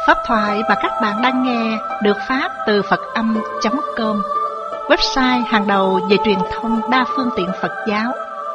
Pháp thoại mà các bạn đang nghe được phát từ Phật-âm.com, website hàng đầu về truyền thông đa phương tiện Phật giáo.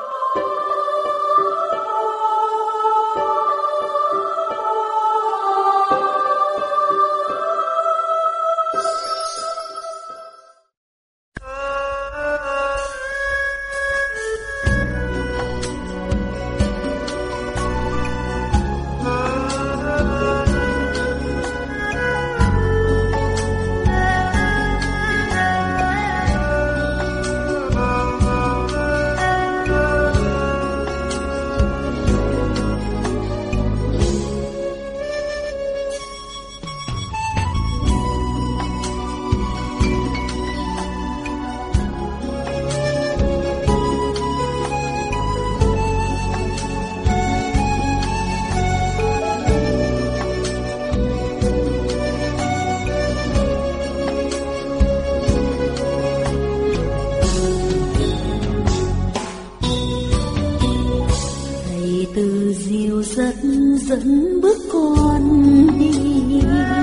Dẫn bước con đi,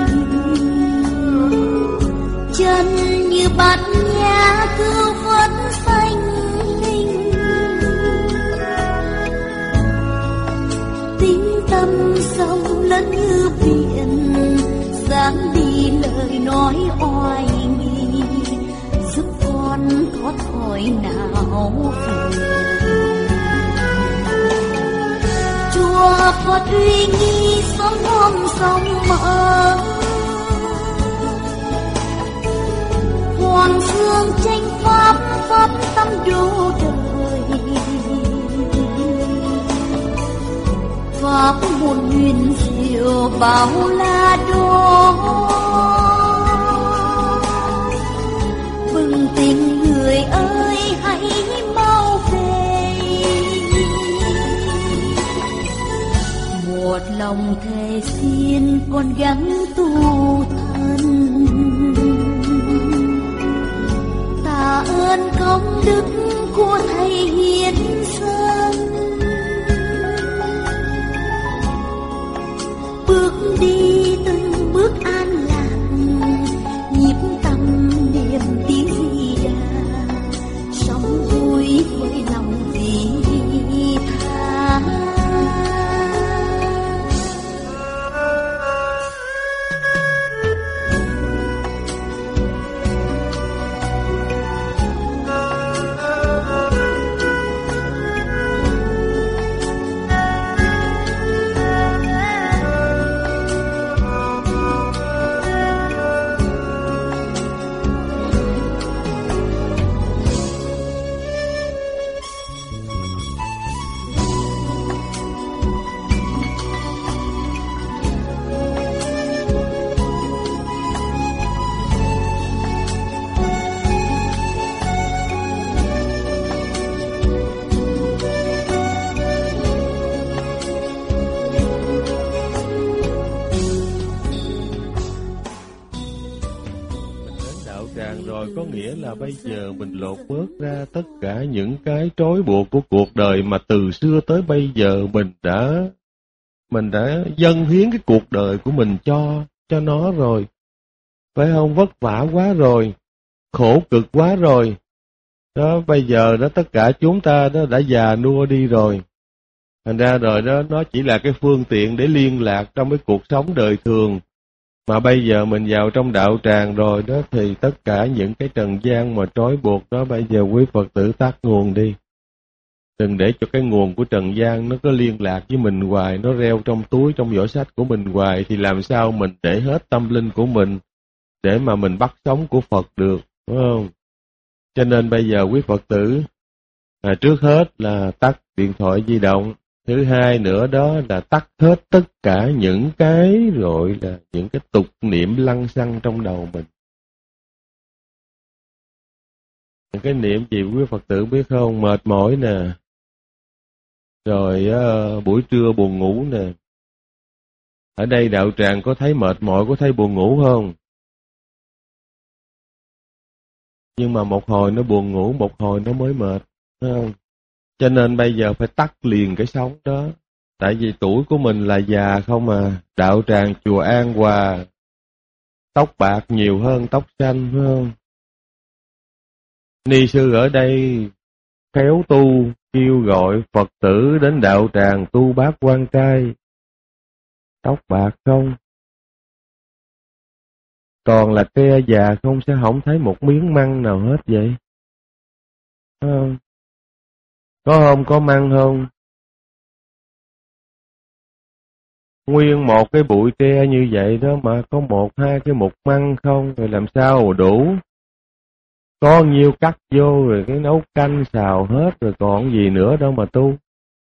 chân như bát nhã cứu vớt sanh linh, tính tâm sâu lớn như biển, dáng đi lời nói oai nghi, giúp con có thói nào về. Chùa Phật uy nghi sống hôm sông mở, Hoàng dương tranh pháp pháp tâm độ đời, pháp một huyền diệu bao la đó. Bừng tỉnh người ơi hãy mau về, một lòng thề xin con gắng tu thân, tạ ơn công đức của thầy hiền sơn, bước đi từng bước an lạc, nhịp tâm niệm tiếng Di Đà, sống vui với lòng vị tha. Có nghĩa là bây giờ mình lột bớt ra tất cả những cái trói buộc của cuộc đời mà từ xưa tới bây giờ mình đã dâng hiến cái cuộc đời của mình cho nó rồi. Phải không? Vất vả quá rồi, khổ cực quá rồi. Đó, bây giờ đó tất cả chúng ta đó đã già nua đi rồi. Thành ra rồi đó, nó chỉ là cái phương tiện để liên lạc trong cái cuộc sống đời thường. Mà bây giờ mình vào trong đạo tràng rồi đó thì tất cả những cái trần gian mà trói buộc đó bây giờ quý Phật tử tắt nguồn đi. Đừng để cho cái nguồn của trần gian nó có liên lạc với mình hoài, nó reo trong túi, trong giỏ sách của mình hoài thì làm sao mình để hết tâm linh của mình để mà mình bắt sống của Phật được, đúng không? Cho nên bây giờ quý Phật tử trước hết là tắt điện thoại di động. Thứ hai nữa đó là tắt hết tất cả những cái gọi là những cái tục niệm lăng xăng trong đầu mình. Những cái niệm gì quý Phật tử biết không? Mệt mỏi nè, rồi buổi trưa buồn ngủ nè. Ở đây đạo tràng có thấy mệt mỏi, có thấy buồn ngủ không? Nhưng mà một hồi nó buồn ngủ, một hồi nó mới mệt, phải không? Cho nên bây giờ phải tắt liền cái sóng đó. Tại vì tuổi của mình là già không à. Đạo tràng chùa An Hòa tóc bạc nhiều hơn tóc xanh, phải không? Ni sư ở đây khéo tu, kêu gọi Phật tử đến đạo tràng tu bát quan trai, tóc bạc không. Còn là tre già không, sẽ không thấy một miếng măng nào hết vậy. Không? Có không? Có măng không? Nguyên một cái bụi tre như vậy đó mà có một hai cái mục măng không, rồi làm sao mà đủ? Có nhiêu cắt vô rồi cái nấu canh xào hết rồi còn gì nữa đâu mà tu.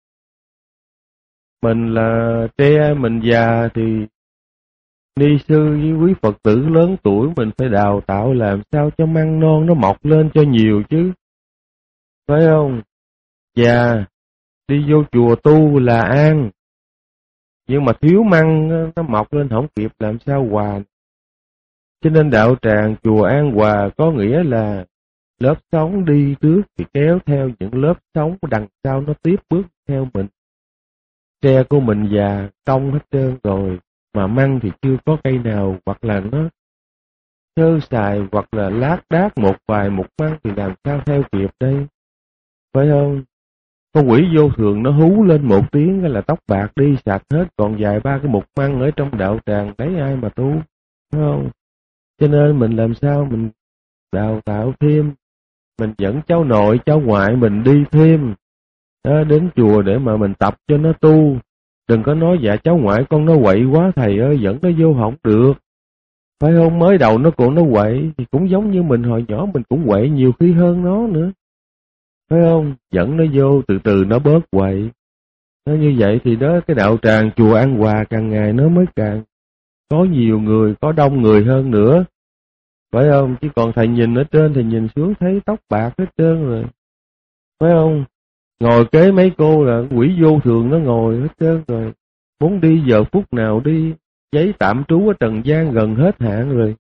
Mình là tre, mình già thì ni sư với quý Phật tử lớn tuổi mình phải đào tạo làm sao cho măng non nó mọc lên cho nhiều chứ. Phải không? Già, đi vô chùa tu là an. Nhưng mà thiếu măng nó mọc lên không kịp làm sao hòa. Cho nên đạo tràng chùa An Hòa có nghĩa là lớp sống đi trước thì kéo theo những lớp sống đằng sau nó tiếp bước theo mình. Tre của mình già, cong hết trơn rồi, mà măng thì chưa có cây nào, hoặc là nó sơ sài, hoặc là lác đác một vài mục măng thì làm sao theo kịp đây. Phải không? Con quỷ vô thường nó hú lên một tiếng là tóc bạc đi sạch hết, còn vài ba cái mục măng ở trong đạo tràng lấy ai mà tu. Phải không? Cho nên mình làm sao mình đào tạo thêm, mình dẫn cháu nội, cháu ngoại mình đi thêm đó, đến chùa để mà mình tập cho nó tu. Đừng có nói dạ cháu ngoại con nó quậy quá thầy ơi, dẫn nó vô không được. Phải không? Mới đầu nó còn nó quậy thì cũng giống như mình hồi nhỏ mình cũng quậy nhiều khi hơn nó nữa. Phải không? Dẫn nó vô từ từ nó bớt quậy. Nó như vậy thì đó, cái đạo tràng chùa An Hòa càng ngày nó mới càng có nhiều người, có đông người hơn nữa. Phải không? Chứ còn thầy nhìn ở trên, thầy nhìn xuống thấy tóc bạc hết trơn rồi. Phải không? Ngồi kế mấy cô là quỷ vô thường nó ngồi hết trơn rồi. Muốn đi giờ phút nào đi, giấy tạm trú ở trần gian gần hết hạn rồi.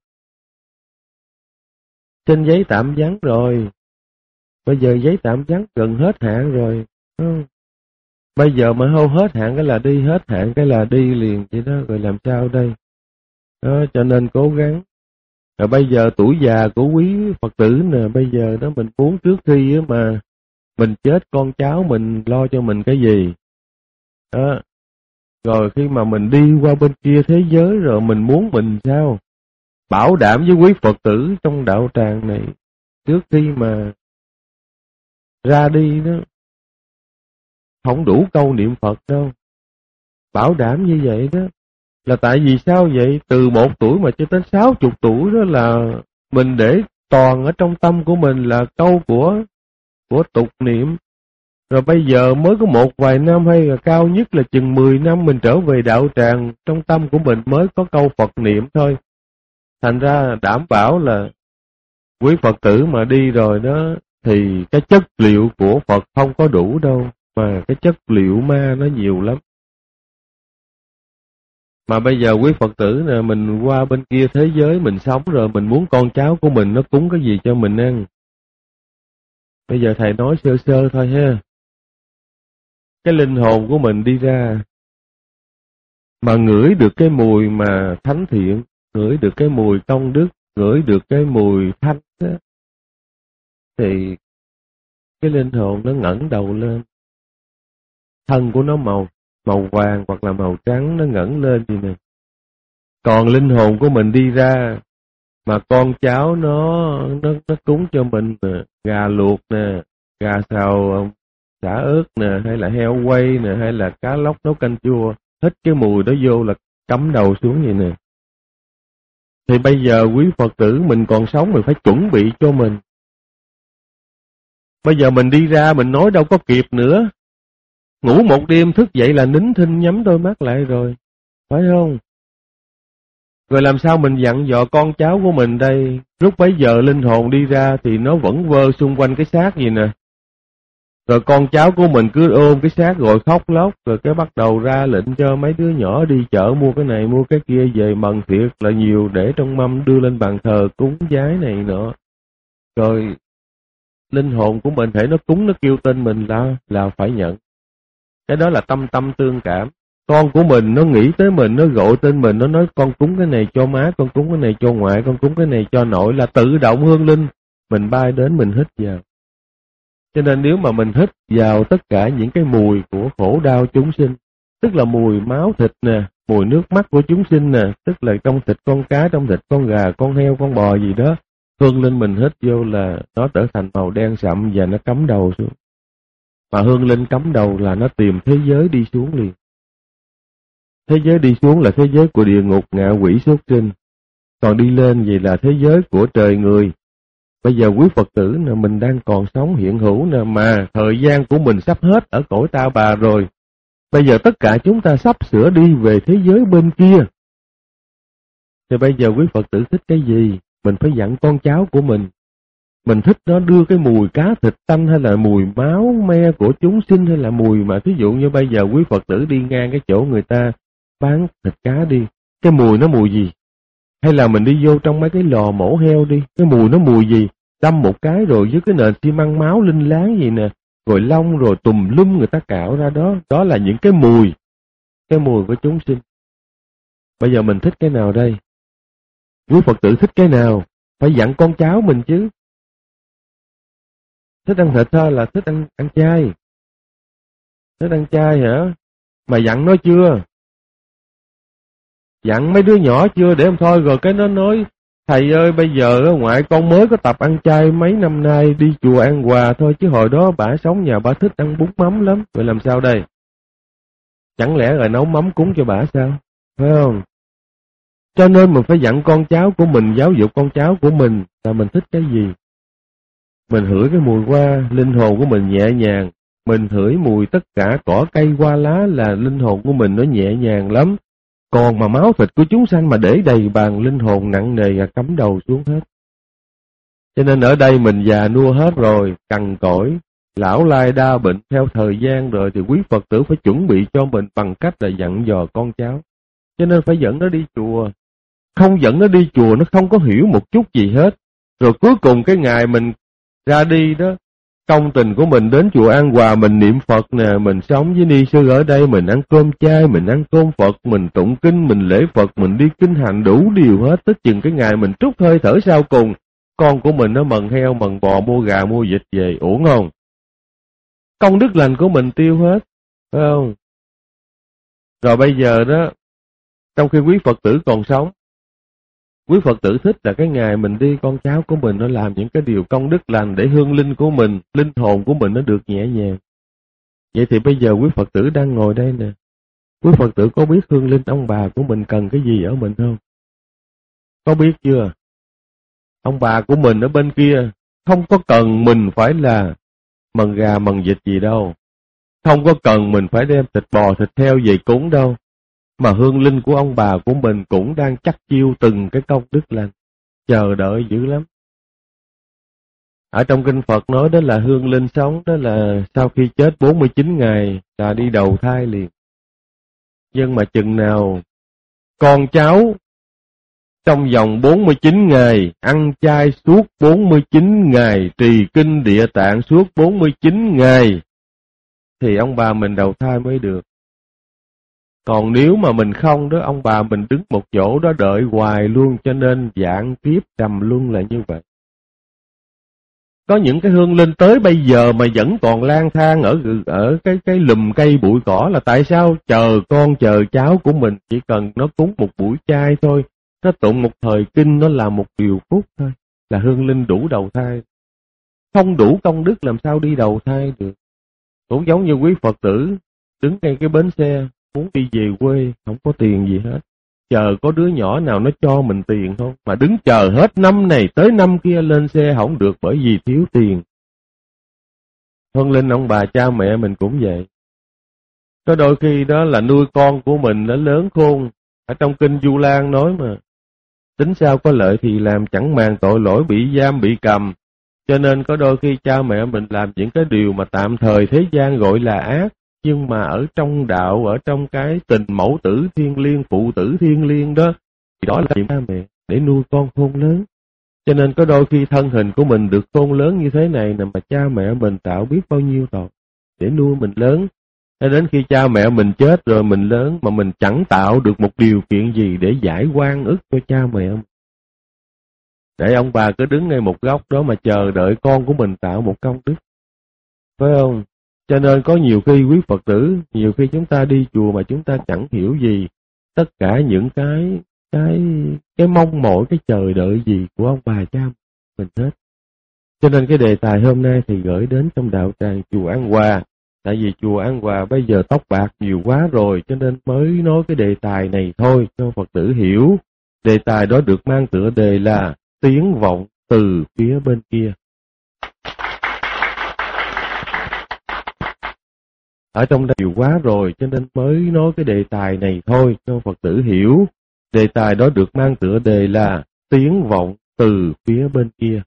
Trên giấy tạm vắng rồi. Bây giờ giấy tạm vắng gần hết hạn rồi. Bây giờ mà hô hết hạn cái là đi, hết hạn cái là đi liền vậy đó, rồi làm sao đây? Đó, cho nên cố gắng. Rồi bây giờ tuổi già của quý Phật tử nè, bây giờ đó mình muốn trước khi mà mình chết con cháu mình lo cho mình cái gì? Đó. Rồi khi mà mình đi qua bên kia thế giới rồi mình muốn mình sao? Bảo đảm với quý Phật tử trong đạo tràng này, trước khi mà ra đi đó, không đủ câu niệm Phật đâu. Bảo đảm như vậy đó. Là tại vì sao vậy? Từ 1 tuổi mà cho đến 60 tuổi đó là mình để toàn ở trong tâm của mình là câu của tục niệm. Rồi bây giờ mới có một vài năm hay là cao nhất là chừng 10 năm mình trở về đạo tràng, trong tâm của mình mới có câu Phật niệm thôi. Thành ra đảm bảo là quý Phật tử mà đi rồi đó thì cái chất liệu của Phật không có đủ đâu, mà cái chất liệu ma nó nhiều lắm. Mà bây giờ quý Phật tử nè, mình qua bên kia thế giới mình sống rồi, mình muốn con cháu của mình nó cúng cái gì cho mình ăn. Bây giờ thầy nói sơ sơ thôi ha. Cái linh hồn của mình đi ra, mà ngửi được cái mùi mà thánh thiện, ngửi được cái mùi công đức, ngửi được cái mùi thanh đó, thì cái linh hồn nó ngẩng đầu lên. Thân của nó màu vàng hoặc là màu trắng, nó ngẩng lên gì nè. Còn linh hồn của mình đi ra, mà con cháu nó cúng cho mình gà luộc nè, gà xào xả ớt nè, hay là heo quay nè, hay là cá lóc nấu canh chua, hết cái mùi đó vô là cắm đầu xuống vậy nè. Thì bây giờ quý Phật tử mình còn sống mình phải chuẩn bị cho mình. Bây giờ mình đi ra mình nói đâu có kịp nữa. Ngủ một đêm thức dậy là nín thinh nhắm đôi mắt lại rồi. Phải không? Rồi làm sao mình dặn dò con cháu của mình đây? Lúc bấy giờ linh hồn đi ra thì nó vẫn vơ xung quanh cái xác gì nè. Rồi con cháu của mình cứ ôm cái xác rồi khóc lóc, rồi cái bắt đầu ra lệnh cho mấy đứa nhỏ đi chợ mua cái này mua cái kia về mần thiệt là nhiều để trong mâm đưa lên bàn thờ cúng vái này nọ. Rồi linh hồn của mình thể nó cúng nó kêu tên mình là phải nhận. Cái đó là tâm tâm tương cảm. Con của mình nó nghĩ tới mình, nó gọi tên mình, nó nói con cúng cái này cho má, con cúng cái này cho ngoại, con cúng cái này cho nội, là tự động hương linh mình bay đến mình hít vào. Cho nên nếu mà mình hít vào tất cả những cái mùi của khổ đau chúng sinh, tức là mùi máu thịt nè, mùi nước mắt của chúng sinh nè, tức là trong thịt con cá, trong thịt con gà, con heo, con bò gì đó, hương linh mình hít vô là nó trở thành màu đen sậm và nó cắm đầu xuống. Mà hương linh cắm đầu là nó tìm thế giới đi xuống liền. Thế giới đi xuống là thế giới của địa ngục, ngạ quỷ, súc sinh. Còn đi lên vậy là thế giới của trời người. Bây giờ quý Phật tử nè, mình đang còn sống hiện hữu nè, mà thời gian của mình sắp hết ở cõi ta bà rồi. Bây giờ tất cả chúng ta sắp sửa đi về thế giới bên kia. Thì bây giờ quý Phật tử thích cái gì? Mình phải dặn con cháu của mình. Mình thích nó đưa cái mùi cá thịt tanh, hay là mùi máu me của chúng sinh, hay là mùi mà thí dụ như bây giờ quý Phật tử đi ngang cái chỗ người ta bán thịt cá đi, cái mùi nó mùi gì? Hay là mình đi vô trong mấy cái lò mổ heo đi, cái mùi nó mùi gì? Đâm một cái rồi với cái nền xi măng máu linh láng gì nè, rồi lông rồi tùm lum người ta cạo ra đó, đó là những cái mùi của chúng sinh. Bây giờ mình thích cái nào đây? Quý Phật tử thích cái nào? Phải dặn con cháu mình chứ. Thích ăn thịt thôi là thích ăn chay. Thích ăn chay hả? Mà dặn nó chưa? Dặn mấy đứa nhỏ chưa? Để em thôi rồi cái nó nói, thầy ơi bây giờ ngoại con mới có tập ăn chay mấy năm nay, đi chùa ăn quà thôi, chứ hồi đó bả sống nhà bả thích ăn bún mắm lắm. Vậy làm sao đây? Chẳng lẽ rồi nấu mắm cúng cho bả sao? Phải không? Cho nên mình phải dặn con cháu của mình, giáo dục con cháu của mình là mình thích cái gì. Mình hửi cái mùi hoa, linh hồn của mình nhẹ nhàng. Mình hửi mùi tất cả cỏ cây hoa lá là linh hồn của mình nó nhẹ nhàng lắm. Còn mà máu thịt của chúng sanh mà để đầy bàn, linh hồn nặng nề cắm đầu xuống hết. Cho nên ở đây mình già nua hết rồi, cằn cỗi, lão lai đa bệnh theo thời gian rồi, thì quý Phật tử phải chuẩn bị cho mình bằng cách là dặn dò con cháu. Cho nên phải dẫn nó đi chùa. Không dẫn nó đi chùa nó không có hiểu một chút gì hết. Rồi cuối cùng cái ngày mình ra đi đó, công tình của mình đến chùa An Hòa, mình niệm Phật nè, mình sống với ni sư ở đây, mình ăn cơm chay, mình ăn cơm Phật, mình tụng kinh, mình lễ Phật, mình đi kinh hành đủ điều hết, tất chừng cái ngày mình trút hơi thở sau cùng, con của mình nó mần heo, mần bò, mua gà, mua vịt về, uổng không? Công đức lành của mình tiêu hết, phải không? Rồi bây giờ đó, trong khi quý Phật tử còn sống, quý Phật tử thích là cái ngày mình đi, con cháu của mình nó làm những cái điều công đức lành để hương linh của mình, linh hồn của mình nó được nhẹ nhàng. Vậy thì bây giờ quý Phật tử đang ngồi đây nè, quý Phật tử có biết hương linh ông bà của mình cần cái gì ở mình không? Có biết chưa? Ông bà của mình ở bên kia không có cần mình phải là mần gà mần vịt gì đâu, không có cần mình phải đem thịt bò thịt heo về cúng đâu, mà hương linh của ông bà của mình cũng đang chắc chiêu từng cái công đức lành, chờ đợi dữ lắm. Ở trong kinh Phật nói đó là hương linh sống đó là sau khi chết 49 ngày là đi đầu thai liền. Nhưng mà chừng nào con cháu trong vòng 49 ngày, ăn chay suốt 49 ngày, trì kinh địa tạng suốt 49 ngày, thì ông bà mình đầu thai mới được. Còn nếu mà mình không đó, ông bà mình đứng một chỗ đó đợi hoài luôn, cho nên vạn kiếp trầm luân là như vậy. Có những cái hương linh tới bây giờ mà vẫn còn lang thang ở cái lùm cây bụi cỏ là tại sao? Chờ con chờ cháu của mình, chỉ cần nó cúng một buổi chay thôi, nó tụng một thời kinh, nó làm một điều phúc thôi, là hương linh đủ đầu thai. Không đủ công đức làm sao đi đầu thai được. Cũng giống như quý Phật tử đứng ngay cái bến xe, muốn đi về quê, không có tiền gì hết. Chờ có đứa nhỏ nào nó cho mình tiền không? Mà đứng chờ hết năm này tới năm kia lên xe không được bởi vì thiếu tiền. Hương linh ông bà cha mẹ mình cũng vậy. Có đôi khi đó là nuôi con của mình nó lớn khôn. Ở trong kinh Du Lan nói mà, tính sao có lợi thì làm, chẳng màng tội lỗi bị giam bị cầm. Cho nên có đôi khi cha mẹ mình làm những cái điều mà tạm thời thế gian gọi là ác, nhưng mà ở trong đạo, ở trong cái tình mẫu tử thiên liêng, phụ tử thiên liêng đó, thì đó là cha mẹ để nuôi con khôn lớn. Cho nên có đôi khi thân hình của mình được khôn lớn như thế này nè, mà cha mẹ mình tạo biết bao nhiêu tội để nuôi mình lớn. Đến khi cha mẹ mình chết rồi mình lớn mà mình chẳng tạo được một điều kiện gì để giải oan ức cho cha mẹ. Để ông bà cứ đứng ngay một góc đó mà chờ đợi con của mình tạo một công đức. Phải không? Cho nên có nhiều khi quý Phật tử, nhiều khi chúng ta đi chùa mà chúng ta chẳng hiểu gì tất cả những cái mong mỏi, cái chờ đợi gì của ông bà cha mình hết. Cho nên cái đề tài hôm nay thì gửi đến trong đạo tràng chùa An Hòa. Tại vì chùa An Hòa bây giờ tóc bạc nhiều quá rồi, cho nên mới nói cái đề tài này thôi cho Phật tử hiểu. Đề tài đó được mang tựa đề là tiếng vọng từ phía bên kia. Ở trong đây nhiều quá rồi, cho nên mới nói cái đề tài này thôi cho Phật tử hiểu. Đề tài đó được mang tựa đề là tiếng vọng từ phía bên kia.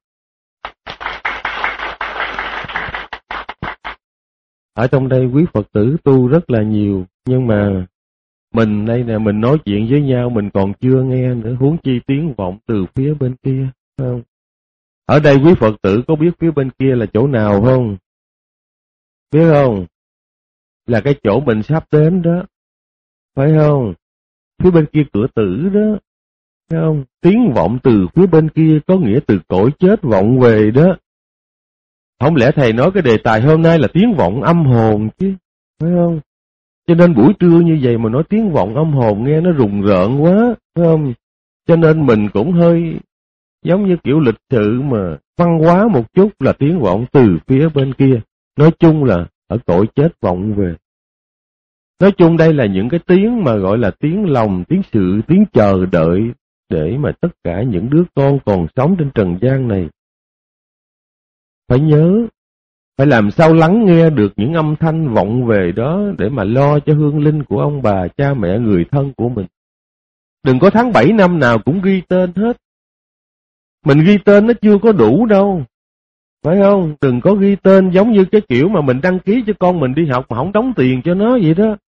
Ở trong đây quý Phật tử tu rất là nhiều, nhưng mà mình đây nè, mình nói chuyện với nhau mình còn chưa nghe nữa, huống chi tiếng vọng từ phía bên kia, phải không? Ở đây quý Phật tử có biết phía bên kia là chỗ nào không? Biết không? Là cái chỗ mình sắp đến đó, phải không? Phía bên kia cửa tử đó, phải không? Tiếng vọng từ phía bên kia có nghĩa từ cõi chết vọng về đó. Không lẽ thầy nói cái đề tài hôm nay là tiếng vọng âm hồn chứ, phải không? Cho nên buổi trưa như vậy mà nói tiếng vọng âm hồn nghe nó rùng rợn quá, phải không? Cho nên mình cũng hơi giống như kiểu lịch sự mà văn hóa một chút là tiếng vọng từ phía bên kia. Nói chung là ở cõi chết vọng về. Nói chung đây là những cái tiếng mà gọi là tiếng lòng, tiếng sự, tiếng chờ đợi để mà tất cả những đứa con còn sống trên trần gian này phải nhớ, phải làm sao lắng nghe được những âm thanh vọng về đó để mà lo cho hương linh của ông bà, cha mẹ, người thân của mình. Đừng có tháng 7 năm nào cũng ghi tên hết. Mình ghi tên nó chưa có đủ đâu, phải không? Đừng có ghi tên giống như cái kiểu mà mình đăng ký cho con mình đi học mà không đóng tiền cho nó vậy đó.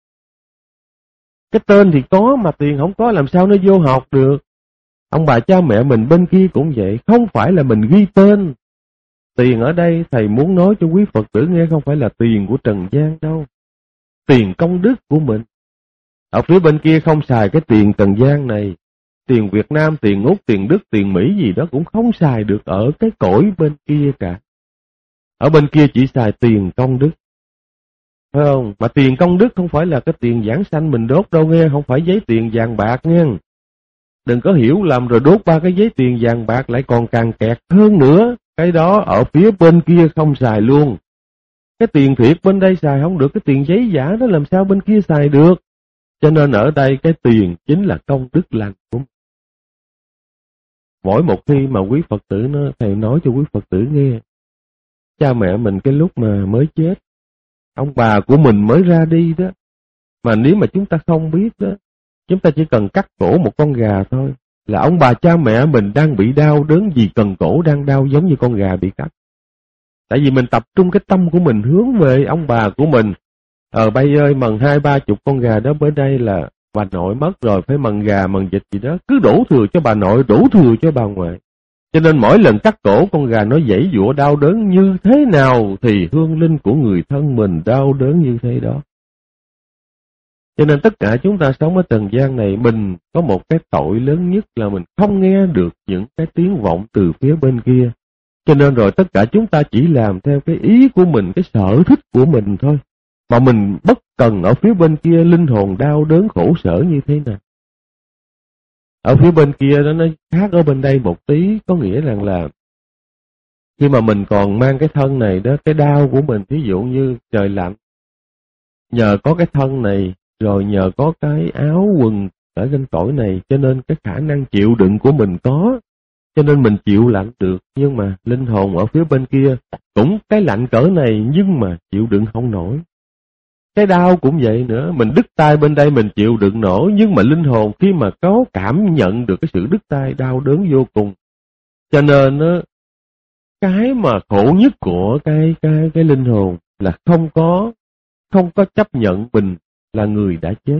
Cái tên thì có mà tiền không có làm sao nó vô học được. Ông bà cha mẹ mình bên kia cũng vậy, không phải là mình ghi tên. Tiền ở đây thầy muốn nói cho quý Phật tử nghe không phải là tiền của trần gian đâu. Tiền công đức của mình. Ở phía bên kia không xài cái tiền trần gian này. Tiền Việt Nam, tiền Úc, tiền Đức, tiền Mỹ gì đó cũng không xài được ở cái cõi bên kia cả. Ở bên kia chỉ xài tiền công đức. Phải không? Mà tiền công đức không phải là cái tiền giảng sanh mình đốt đâu nghe, không phải giấy tiền vàng bạc nghe. Đừng có hiểu lầm rồi đốt 3 cái giấy tiền vàng bạc lại còn càng kẹt hơn nữa. Cái đó ở phía bên kia không xài luôn. Cái tiền thiệt bên đây xài không được, cái tiền giấy giả đó làm sao bên kia xài được. Cho nên ở đây cái tiền chính là công đức lành của mình. Mỗi một khi mà quý Phật tử thầy nói cho quý Phật tử nghe, cha mẹ mình cái lúc mà mới chết, ông bà của mình mới ra đi đó, mà nếu mà chúng ta không biết đó, chúng ta chỉ cần cắt cổ một con gà thôi, là ông bà cha mẹ mình đang bị đau đớn vì cần cổ đang đau giống như con gà bị cắt. Tại vì mình tập trung cái tâm của mình hướng về ông bà của mình. Bây ơi mần 20-30 con gà đó, bữa đây là bà nội mất rồi, phải mần gà mần vịt gì đó, cứ đổ thừa cho bà nội, đổ thừa cho bà ngoại. Cho nên mỗi lần cắt cổ con gà nó giãy giụa đau đớn như thế nào thì hương linh của người thân mình đau đớn như thế đó. Cho nên tất cả chúng ta sống ở trần gian này, mình có một cái tội lớn nhất là mình không nghe được những cái tiếng vọng từ phía bên kia. Cho nên rồi tất cả chúng ta chỉ làm theo cái ý của mình, cái sở thích của mình thôi. Mà mình bất cần ở phía bên kia linh hồn đau đớn khổ sở như thế nào. Ở phía bên kia đó nó khác ở bên đây một tí, có nghĩa rằng là khi mà mình còn mang cái thân này đó, cái đau của mình, ví dụ như trời lạnh, nhờ có cái thân này, rồi nhờ có cái áo quần ở trên cõi này, cho nên cái khả năng chịu đựng của mình có, cho nên mình chịu lạnh được. Nhưng mà linh hồn ở phía bên kia cũng cái lạnh cỡ này nhưng mà chịu đựng không nổi. Cái đau cũng vậy nữa, mình đứt tay bên đây mình chịu đựng nổi, nhưng mà linh hồn khi mà có cảm nhận được cái sự đứt tay đau đớn vô cùng. Cho nên cái mà khổ nhất của cái linh hồn là không có chấp nhận mình là người đã chết.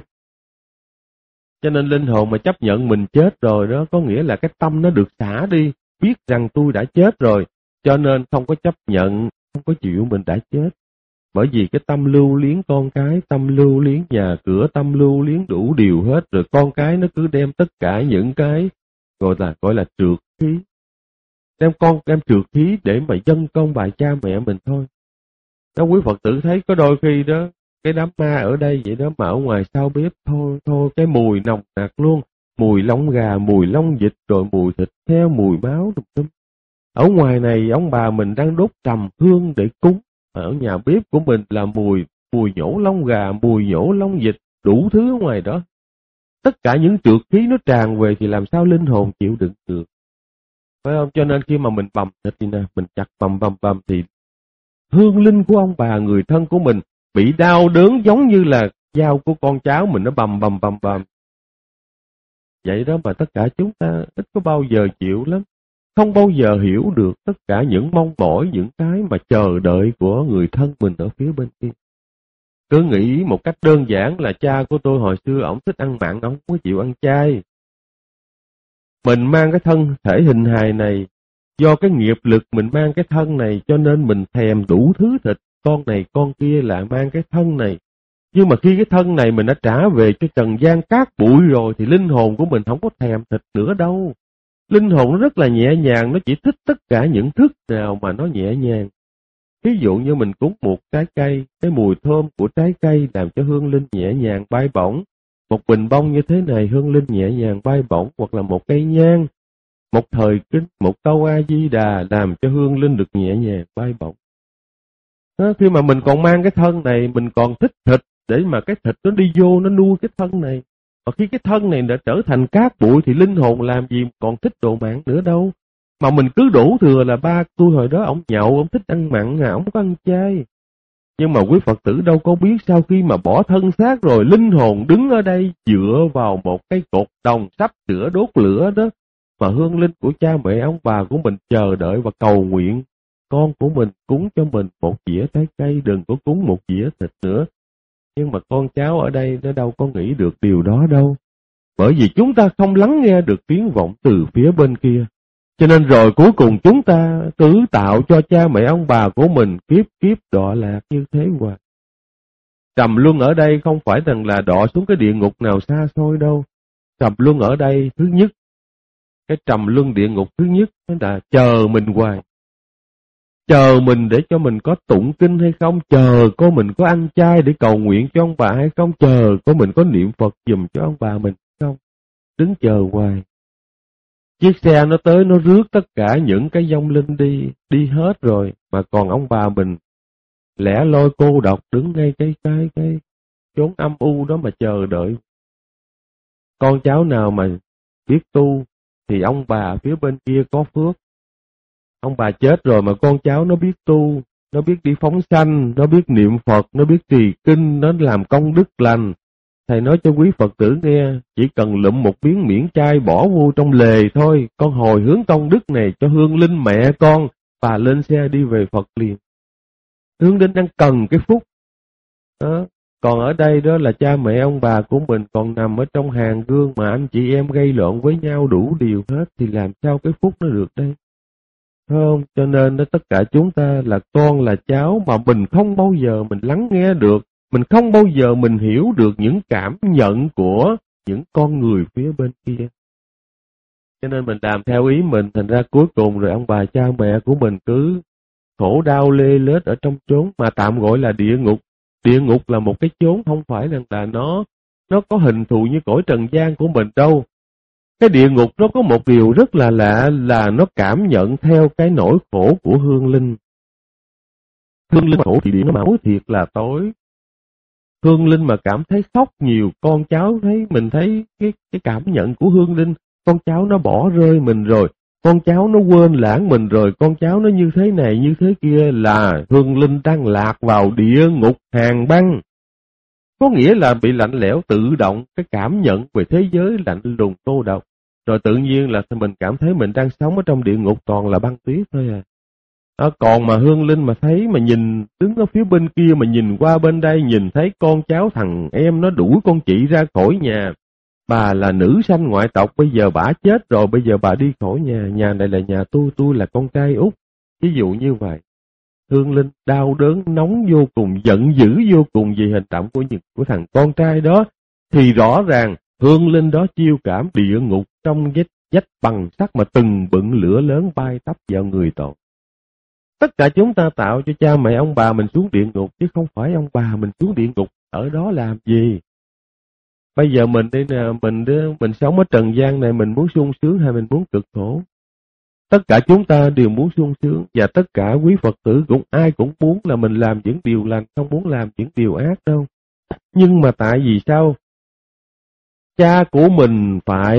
Cho nên linh hồn mà chấp nhận mình chết rồi đó, có nghĩa là cái tâm nó được xả đi, biết rằng tôi đã chết rồi, cho nên không có chấp nhận, không có chịu mình đã chết. Bởi vì cái tâm lưu luyến con cái, tâm lưu luyến nhà cửa, tâm lưu luyến đủ điều hết, rồi con cái nó cứ đem tất cả những cái gọi là trượt khí. Đem trượt khí để mà dâng công bài cha mẹ mình thôi. Đó, quý Phật tử thấy có đôi khi đó, cái đám ma ở đây vậy đó, mà ở ngoài sau bếp thôi cái mùi nồng nặc luôn, mùi lông gà, mùi lông vịt, rồi mùi thịt heo, mùi máu đùng đùng. Ở ngoài này ông bà mình đang đốt trầm hương để cúng, ở nhà bếp của mình là mùi nhổ lông gà, mùi nhổ lông vịt, đủ thứ ở ngoài đó. Tất cả những trượt khí nó tràn về thì làm sao linh hồn chịu đựng được, phải không? Cho nên khi mà mình bầm thịt thì nè, mình chặt bầm thì hương linh của ông bà, người thân của mình bị đau đớn giống như là dao của con cháu mình nó bầm. Vậy đó mà tất cả chúng ta ít có bao giờ chịu lắm, không bao giờ hiểu được tất cả những mong mỏi, những cái mà chờ đợi của người thân mình ở phía bên kia. Cứ nghĩ một cách đơn giản là cha của tôi hồi xưa ổng thích ăn mặn, ổng không có chịu ăn chay. Mình mang cái thân thể hình hài này, do cái nghiệp lực mình mang cái thân này cho nên mình thèm đủ thứ thịt, con này con kia lại mang cái thân này. Nhưng mà khi cái thân này mình đã trả về cho trần gian cát bụi rồi thì linh hồn của mình không có thèm thịt nữa đâu. Linh hồn nó rất là nhẹ nhàng, nó chỉ thích tất cả những thức nào mà nó nhẹ nhàng. Ví dụ như mình cúng một trái cây, cái mùi thơm của trái cây làm cho hương linh nhẹ nhàng bay bổng. Một bình bông như thế này hương linh nhẹ nhàng bay bổng, hoặc là một cây nhang, một thời kính, một câu A Di Đà làm cho hương linh được nhẹ nhàng bay bổng. Đó, khi mà mình còn mang cái thân này, mình còn thích thịt để mà cái thịt nó đi vô nó nuôi cái thân này. Và khi cái thân này đã trở thành cát bụi thì linh hồn làm gì còn thích đồ mặn nữa đâu. Mà mình cứ đổ thừa là ba tôi hồi đó ổng nhậu, ổng thích ăn mặn, ổng có ăn chay. Nhưng mà quý Phật tử đâu có biết sau khi mà bỏ thân xác rồi, linh hồn đứng ở đây dựa vào một cái cột đồng sắp sửa đốt lửa đó, mà hương linh của cha mẹ ông bà của mình chờ đợi và cầu nguyện con của mình cúng cho mình một dĩa trái cây, đừng có cúng một dĩa thịt nữa. Nhưng mà con cháu ở đây nó đâu có nghĩ được điều đó đâu, bởi vì chúng ta không lắng nghe được tiếng vọng từ phía bên kia. Cho nên rồi cuối cùng chúng ta cứ tạo cho cha mẹ ông bà của mình kiếp kiếp đọa lạc như thế hoài. Trầm luân ở đây không phải rằng là đọa xuống cái địa ngục nào xa xôi đâu. Trầm luân ở đây thứ nhất, cái trầm luân địa ngục thứ nhất là chờ mình hoài. Chờ mình để cho mình có tụng kinh hay không, chờ có mình có ăn chay để cầu nguyện cho ông bà hay không, chờ có mình có niệm Phật giùm cho ông bà mình không. Đứng chờ hoài. Chiếc xe nó tới nó rước tất cả những cái vong linh đi hết rồi, mà còn ông bà mình lẻ loi cô độc đứng ngay cái chốn âm u đó mà chờ đợi. Con cháu nào mà biết tu thì ông bà phía bên kia có phước. Ông bà chết rồi mà con cháu nó biết tu, nó biết đi phóng sanh, nó biết niệm Phật, nó biết trì kinh, nó làm công đức lành. Thầy nói cho quý Phật tử nghe, chỉ cần lụm một miếng miễn chay bỏ vô trong lề thôi, con hồi hướng công đức này cho hương linh mẹ con, bà lên xe đi về Phật liền. Hương linh đang cần cái phúc. Đó. Còn ở đây đó là cha mẹ ông bà của mình còn nằm ở trong hàng gương mà anh chị em gây lộn với nhau đủ điều hết, thì làm sao cái phúc nó được đây? Không? Cho nên đó, tất cả chúng ta là con là cháu mà mình không bao giờ mình lắng nghe được, mình không bao giờ mình hiểu được những cảm nhận của những con người phía bên kia. Cho nên mình làm theo ý mình, thành ra cuối cùng rồi ông bà cha mẹ của mình cứ khổ đau lê lết ở trong chốn mà tạm gọi là địa ngục. Địa ngục là một cái chốn không phải là nó có hình thù như cõi trần gian của mình đâu. Cái địa ngục nó có một điều rất là lạ là nó cảm nhận theo cái nỗi khổ của hương linh. Hương linh khổ thì điện nó máu thiệt là tối. Hương linh mà cảm thấy khóc nhiều, con cháu mình thấy cái cảm nhận của hương linh, con cháu nó bỏ rơi mình rồi, con cháu nó quên lãng mình rồi, con cháu nó như thế này như thế kia, là hương linh đang lạc vào địa ngục hàng băng. Có nghĩa là bị lạnh lẽo tự động, cái cảm nhận về thế giới lạnh lùng cô độc. Rồi tự nhiên là mình cảm thấy mình đang sống ở trong địa ngục toàn là băng tuyết thôi à. Còn mà hương linh mà thấy mà nhìn đứng ở phía bên kia mà nhìn qua bên đây, nhìn thấy con cháu thằng em nó đuổi con chị ra khỏi nhà. Bà là nữ sanh ngoại tộc, bây giờ bà chết rồi, bây giờ bà đi khỏi nhà, nhà này là nhà tôi là con trai út. Ví dụ như vậy. Hương Linh đau đớn, nóng vô cùng, giận dữ vô cùng vì hành động của thằng con trai đó, thì rõ ràng Hương Linh đó chiêu cảm địa ngục trong vách bằng sắt mà từng bựng lửa lớn bay tấp vào người tội. Tất cả chúng ta tạo cho cha mẹ ông bà mình xuống địa ngục, chứ không phải ông bà mình xuống địa ngục ở đó làm gì. Bây giờ mình đây nè, mình sống ở trần gian này, mình muốn sung sướng hay mình muốn cực khổ? Tất cả chúng ta đều muốn sung sướng, và tất cả quý Phật tử cũng ai cũng muốn là mình làm những điều lành, không muốn làm những điều ác đâu. Nhưng mà tại vì sao cha của mình phải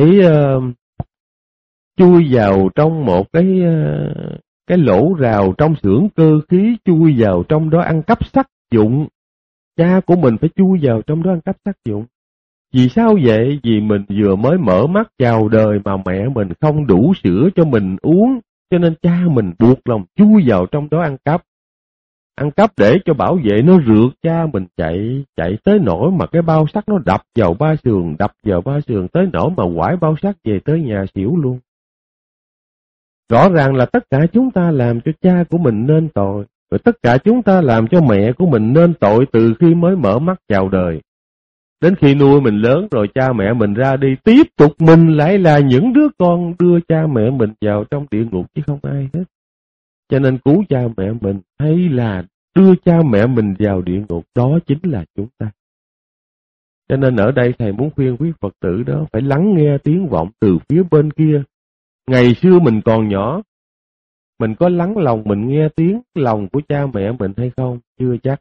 chui vào trong một cái lỗ rào trong xưởng cơ khí, chui vào trong đó ăn cắp sắc dụng. Cha của mình phải chui vào trong đó ăn cắp sắc dụng. Vì sao vậy? Vì mình vừa mới mở mắt chào đời mà mẹ mình không đủ sữa cho mình uống, cho nên cha mình buộc lòng chui vào trong đó ăn cắp. Ăn cắp để cho bảo vệ nó rượt cha mình chạy tới nỗi mà cái bao sắt nó đập vào ba sườn tới nỗi mà quải bao sắt về tới nhà xỉu luôn. Rõ ràng là tất cả chúng ta làm cho cha của mình nên tội, rồi tất cả chúng ta làm cho mẹ của mình nên tội từ khi mới mở mắt chào đời. Đến khi nuôi mình lớn rồi cha mẹ mình ra đi, tiếp tục mình lại là những đứa con đưa cha mẹ mình vào trong địa ngục chứ không ai hết. Cho nên cứu cha mẹ mình hay là đưa cha mẹ mình vào địa ngục, đó chính là chúng ta. Cho nên ở đây thầy muốn khuyên quý Phật tử đó phải lắng nghe tiếng vọng từ phía bên kia. Ngày xưa mình còn nhỏ, mình có lắng lòng mình nghe tiếng lòng của cha mẹ mình hay không? Chưa chắc.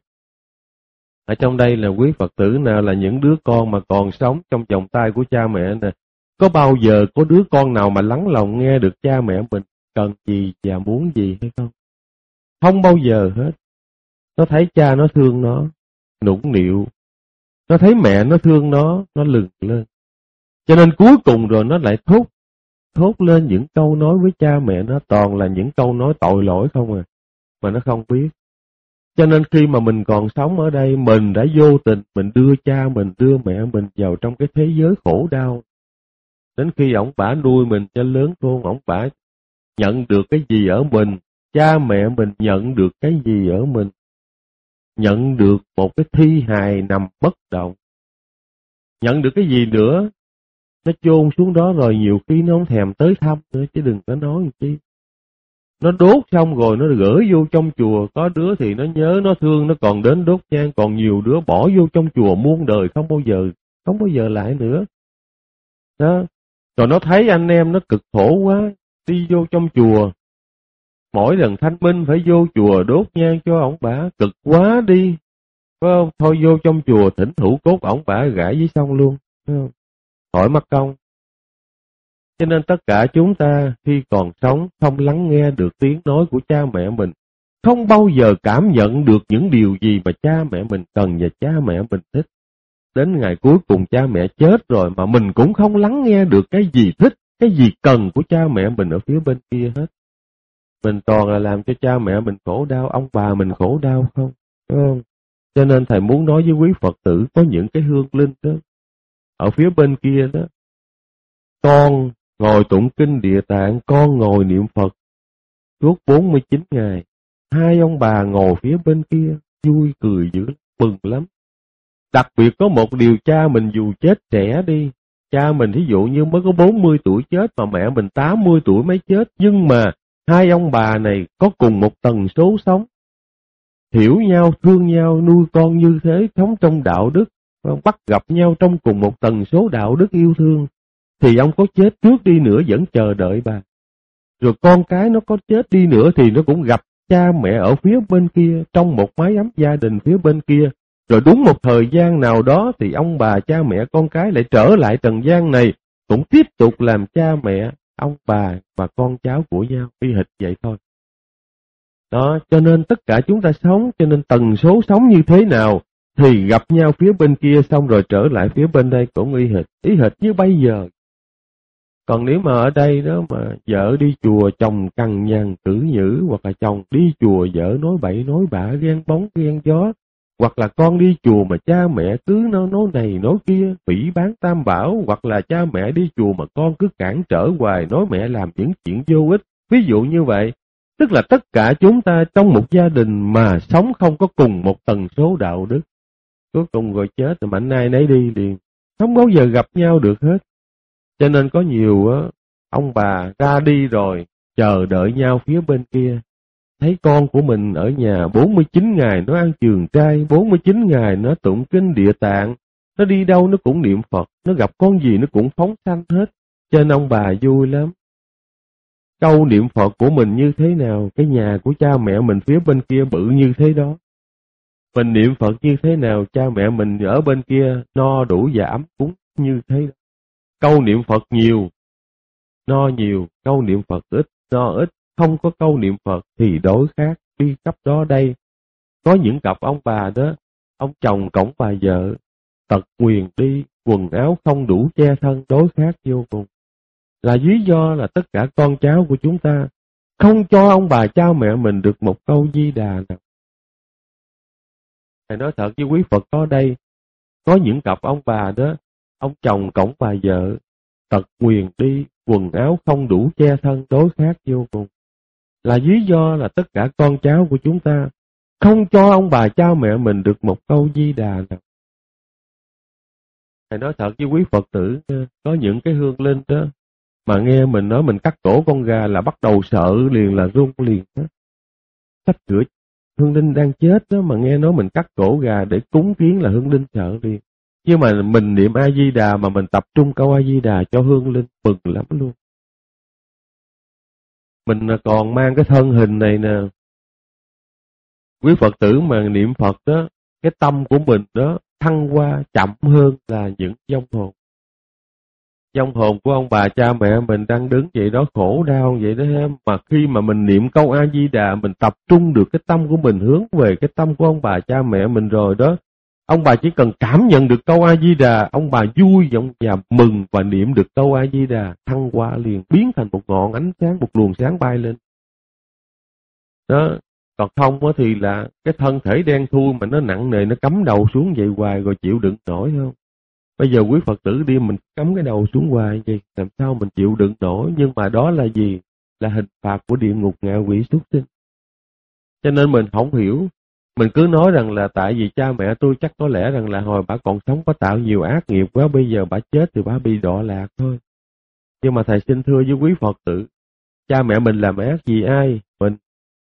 Ở trong đây là quý Phật tử nào là những đứa con mà còn sống trong vòng tay của cha mẹ nè. Có bao giờ có đứa con nào mà lắng lòng nghe được cha mẹ mình cần gì và muốn gì hay không? Không bao giờ hết. Nó thấy cha nó thương nó, nũng nịu. Nó thấy mẹ nó thương nó lừng lên. Cho nên cuối cùng rồi nó lại thốt lên những câu nói với cha mẹ nó, toàn là những câu nói tội lỗi không à, mà nó không biết. Cho nên khi mà mình còn sống ở đây, mình đã vô tình mình đưa cha mình, đưa mẹ mình vào trong cái thế giới khổ đau. Đến khi ổng bả nuôi mình cho lớn khôn, ổng bả nhận được cái gì ở mình, cha mẹ mình nhận được cái gì ở mình, nhận được một cái thi hài nằm bất động. Nhận được cái gì nữa? Nó chôn xuống đó rồi nhiều khi nó không thèm tới thăm nữa, chứ đừng có nói chi. Nó đốt xong rồi nó gửi vô trong chùa, có đứa thì nó nhớ, nó thương, nó còn đến đốt nhang, còn nhiều đứa bỏ vô trong chùa muôn đời không bao giờ lại nữa. Đó. Rồi nó thấy anh em nó cực khổ quá, đi vô trong chùa. Mỗi lần thanh minh phải vô chùa đốt nhang cho ổng bả, cực quá đi. Phải không? Thôi vô trong chùa thỉnh thủ cốt ổng bả gãi với xong luôn. Phải không? Khỏi mất công. Cho nên tất cả chúng ta khi còn sống không lắng nghe được tiếng nói của cha mẹ mình, không bao giờ cảm nhận được những điều gì mà cha mẹ mình cần và cha mẹ mình thích. Đến ngày cuối cùng cha mẹ chết rồi mà mình cũng không lắng nghe được cái gì thích, cái gì cần của cha mẹ mình ở phía bên kia hết. Mình toàn là làm cho cha mẹ mình khổ đau, ông bà mình khổ đau không? Đúng không? Cho nên thầy muốn nói với quý Phật tử có những cái hương linh đó, ở phía bên kia đó, con ngồi tụng kinh Địa Tạng, con ngồi niệm Phật suốt 49 ngày. Hai ông bà ngồi phía bên kia, vui cười dữ, mừng lắm. Đặc biệt có một điều, cha mình dù chết trẻ đi, cha mình thí dụ như mới có 40 tuổi chết mà mẹ mình 80 tuổi mới chết, nhưng mà hai ông bà này có cùng một tần số sống, hiểu nhau, thương nhau, nuôi con như thế, sống trong đạo đức, bắt gặp nhau trong cùng một tần số đạo đức yêu thương, thì ông có chết trước đi nữa vẫn chờ đợi bà. Rồi con cái nó có chết đi nữa thì nó cũng gặp cha mẹ ở phía bên kia, trong một mái ấm gia đình phía bên kia. Rồi đúng một thời gian nào đó thì ông bà, cha mẹ, con cái lại trở lại trần gian này, cũng tiếp tục làm cha mẹ, ông bà và con cháu của nhau, y hệt vậy thôi. Đó, cho nên tất cả chúng ta sống, cho nên tần số sống như thế nào thì gặp nhau phía bên kia xong rồi trở lại phía bên đây cũng y hệt như bây giờ. Còn nếu mà ở đây đó mà vợ đi chùa, chồng cằn nhằn cử nhữ, hoặc là chồng đi chùa vợ nói bậy nói bạ, ghen bóng ghen gió, hoặc là con đi chùa mà cha mẹ cứ nói này nói kia, phỉ báng tam bảo, hoặc là cha mẹ đi chùa mà con cứ cản trở hoài, nói mẹ làm những chuyện vô ích, ví dụ như vậy, Tức là tất cả chúng ta trong một gia đình mà sống không có cùng một tần số đạo đức, cuối cùng rồi chết rồi mạnh ai nấy đi liền, không bao giờ gặp nhau được hết. Cho nên có nhiều ông bà ra đi rồi, chờ đợi nhau phía bên kia. Thấy con của mình ở nhà 49 ngày nó ăn trường trai, 49 ngày nó tụng kinh Địa Tạng, nó đi đâu nó cũng niệm Phật, nó gặp con gì nó cũng phóng sanh hết. Cho nên ông bà vui lắm. Câu niệm Phật của mình như thế nào, cái nhà của cha mẹ mình phía bên kia bự như thế đó. Mình niệm Phật như thế nào, cha mẹ mình ở bên kia no đủ và ấm cúng như thế đó. Câu niệm Phật nhiều, no nhiều, câu niệm Phật ít, no ít. Không có câu niệm Phật thì đối khác, đi cấp đó đây. Có những cặp ông bà đó, ông chồng cõng bà vợ, tật nguyền đi, quần áo không đủ che thân, đối khác vô cùng. Là lý do là tất cả con cháu của chúng ta không cho ông bà cha mẹ mình được một câu Di Đà nào. Thầy nói thật với quý Phật có đây, có những cặp ông bà đó, ông chồng cõng bà vợ, tật nguyền đi, quần áo không đủ che thân, đối khác vô cùng. Là lý do là tất cả con cháu của chúng ta không cho ông bà cha mẹ mình được một câu Di Đà nào. Thầy nói thật với quý Phật tử, có những cái hương linh đó, mà nghe mình nói mình cắt cổ con gà là bắt đầu sợ liền, là run liền đó. Sách cửa hương linh đang chết đó, mà nghe nói mình cắt cổ gà để cúng kiến là hương linh sợ liền. Nhưng mà mình niệm A Di Đà mà mình tập trung câu A Di Đà cho hương linh mừng lắm luôn. Mình còn mang cái thân hình này nè. Quý Phật tử mà niệm Phật đó, cái tâm của mình đó thăng hoa chậm hơn là những vong hồn. Vong hồn của ông bà cha mẹ mình đang đứng vậy đó, khổ đau vậy đó em. Mà khi mà mình niệm câu A Di Đà, mình tập trung được cái tâm của mình hướng về cái tâm của ông bà cha mẹ mình rồi đó. Ông bà chỉ cần cảm nhận được câu A Di Đà, ông bà vui và mừng và niệm được câu A Di Đà, thăng hoa liền, biến thành một ngọn ánh sáng, một luồng sáng bay lên. Đó, còn không thì là cái thân thể đen thui mà nó nặng nề, nó cắm đầu xuống vậy hoài rồi chịu đựng nổi không? Bây giờ quý Phật tử đi mình cắm cái đầu xuống hoài vậy, làm sao mình chịu đựng nổi? Nhưng mà đó là gì? Là hình phạt của địa ngục ngạ quỷ súc sinh. Cho nên mình không hiểu. Mình cứ nói rằng là tại vì cha mẹ tôi chắc có lẽ rằng là hồi bà còn sống có tạo nhiều ác nghiệp quá, bây giờ bà chết thì bà bị đọa lạc thôi. Nhưng mà thầy xin thưa với quý Phật tử, cha mẹ mình làm ác gì ai? Mình.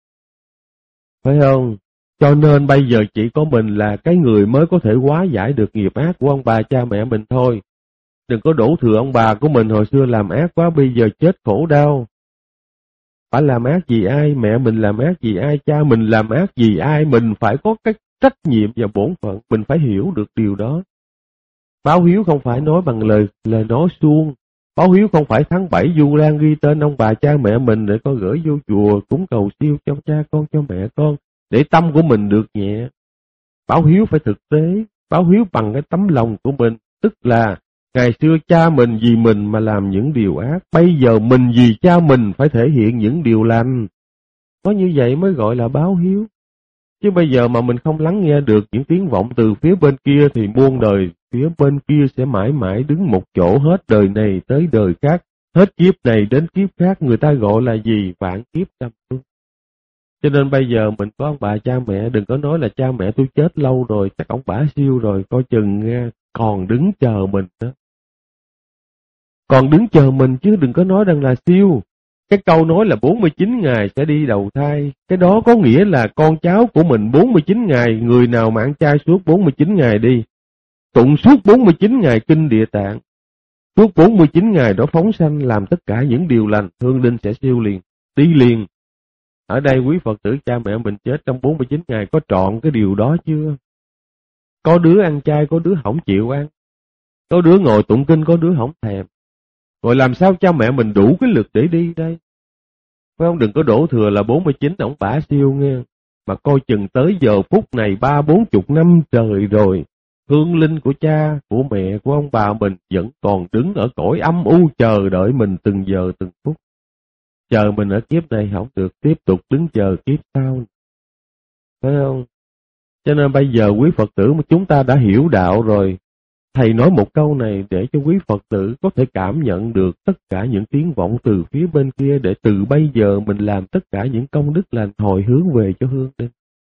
Phải không? Cho nên bây giờ chỉ có mình là cái người mới có thể hóa giải được nghiệp ác của ông bà cha mẹ mình thôi. Đừng có đổ thừa ông bà của mình hồi xưa làm ác quá, bây giờ chết khổ đau. Phải làm ác gì ai, mẹ mình làm ác gì ai, cha mình làm ác gì ai, mình phải có cái trách nhiệm và bổn phận, mình phải hiểu được điều đó. Báo hiếu không phải nói bằng lời nói suông, báo hiếu không phải tháng 7 Du Lan ghi tên ông bà cha mẹ mình để con gửi vô chùa cúng cầu siêu cho cha con cho mẹ con, để tâm của mình được nhẹ. Báo hiếu phải thực tế, báo hiếu bằng cái tấm lòng của mình, tức là ngày xưa cha mình vì mình mà làm những điều ác, bây giờ mình vì cha mình phải thể hiện những điều lành. Có như vậy mới gọi là báo hiếu. Chứ bây giờ mà mình không lắng nghe được những tiếng vọng từ phía bên kia thì muôn đời phía bên kia sẽ mãi mãi đứng một chỗ hết đời này tới đời khác, hết kiếp này đến kiếp khác, người ta gọi là gì? Vạn kiếp trăm luân. Cho nên bây giờ mình có ông bà cha mẹ, đừng có nói là cha mẹ tôi chết lâu rồi, chắc ông bả siêu rồi, coi chừng nghe, còn đứng chờ mình đó. Còn đứng chờ mình chứ đừng có nói rằng là siêu. Cái câu nói là 49 ngày sẽ đi đầu thai, cái đó có nghĩa là con cháu của mình 49 ngày, người nào mà ăn chay suốt 49 ngày đi, tụng suốt 49 ngày kinh Địa Tạng, suốt 49 ngày đó phóng sanh làm tất cả những điều lành, hương linh sẽ siêu liền, đi liền. Ở đây quý Phật tử cha mẹ mình chết trong 49 ngày có trọn cái điều đó chưa? Có đứa ăn chay, có đứa không chịu ăn, có đứa ngồi tụng kinh, có đứa không thèm. Rồi làm sao cha mẹ mình đủ cái lực để đi đây? Phải không? Đừng có đổ thừa là 49 ổng bả siêu nghe. Mà coi chừng tới giờ phút này 30-40 năm trời rồi, hương linh của cha, của mẹ, của ông bà mình vẫn còn đứng ở cõi âm u chờ đợi mình từng giờ từng phút. Chờ mình ở kiếp này không được, tiếp tục đứng chờ kiếp sau. Phải không? Cho nên bây giờ quý Phật tử chúng ta đã hiểu đạo rồi, Thầy nói một câu này để cho quý Phật tử có thể cảm nhận được tất cả những tiếng vọng từ phía bên kia, để từ bây giờ mình làm tất cả những công đức lành hồi hướng về cho hương linh.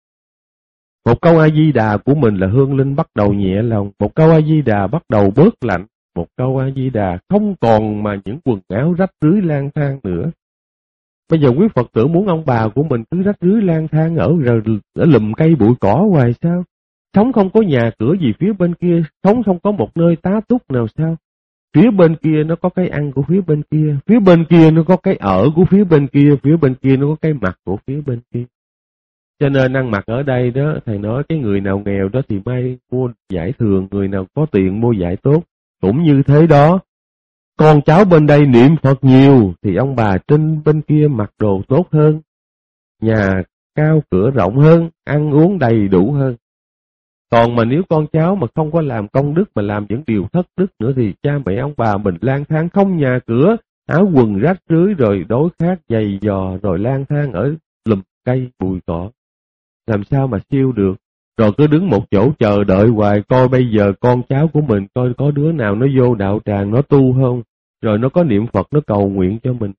Một câu A-di-đà của mình là hương linh bắt đầu nhẹ lòng, một câu A-di-đà bắt đầu bớt lạnh, một câu A-di-đà không còn mà những quần áo rách rưới lang thang nữa. Bây giờ quý Phật tử muốn ông bà của mình cứ rách rưới lang thang ở lùm cây bụi cỏ hoài sao? Sống không có nhà cửa gì phía bên kia, sống không có một nơi tá túc nào sao? Phía bên kia nó có cái ăn của phía bên kia nó có cái ở của phía bên kia nó có cái mặc của phía bên kia. Cho nên ăn mặc ở đây đó, thầy nói cái người nào nghèo đó thì may mua vải thường, người nào có tiền mua vải tốt. Cũng như thế đó, con cháu bên đây niệm Phật nhiều thì ông bà trên bên kia mặc đồ tốt hơn, nhà cao cửa rộng hơn, ăn uống đầy đủ hơn. Còn mà nếu con cháu mà không có làm công đức mà làm những điều thất đức nữa thì cha mẹ ông bà mình lang thang không nhà cửa, áo quần rách rưới rồi đối khác giày dò rồi lang thang ở lùm cây bụi cỏ. Làm sao mà siêu được? Rồi cứ đứng một chỗ chờ đợi hoài coi bây giờ con cháu của mình coi có đứa nào nó vô đạo tràng nó tu không, rồi nó có niệm Phật nó cầu nguyện cho mình.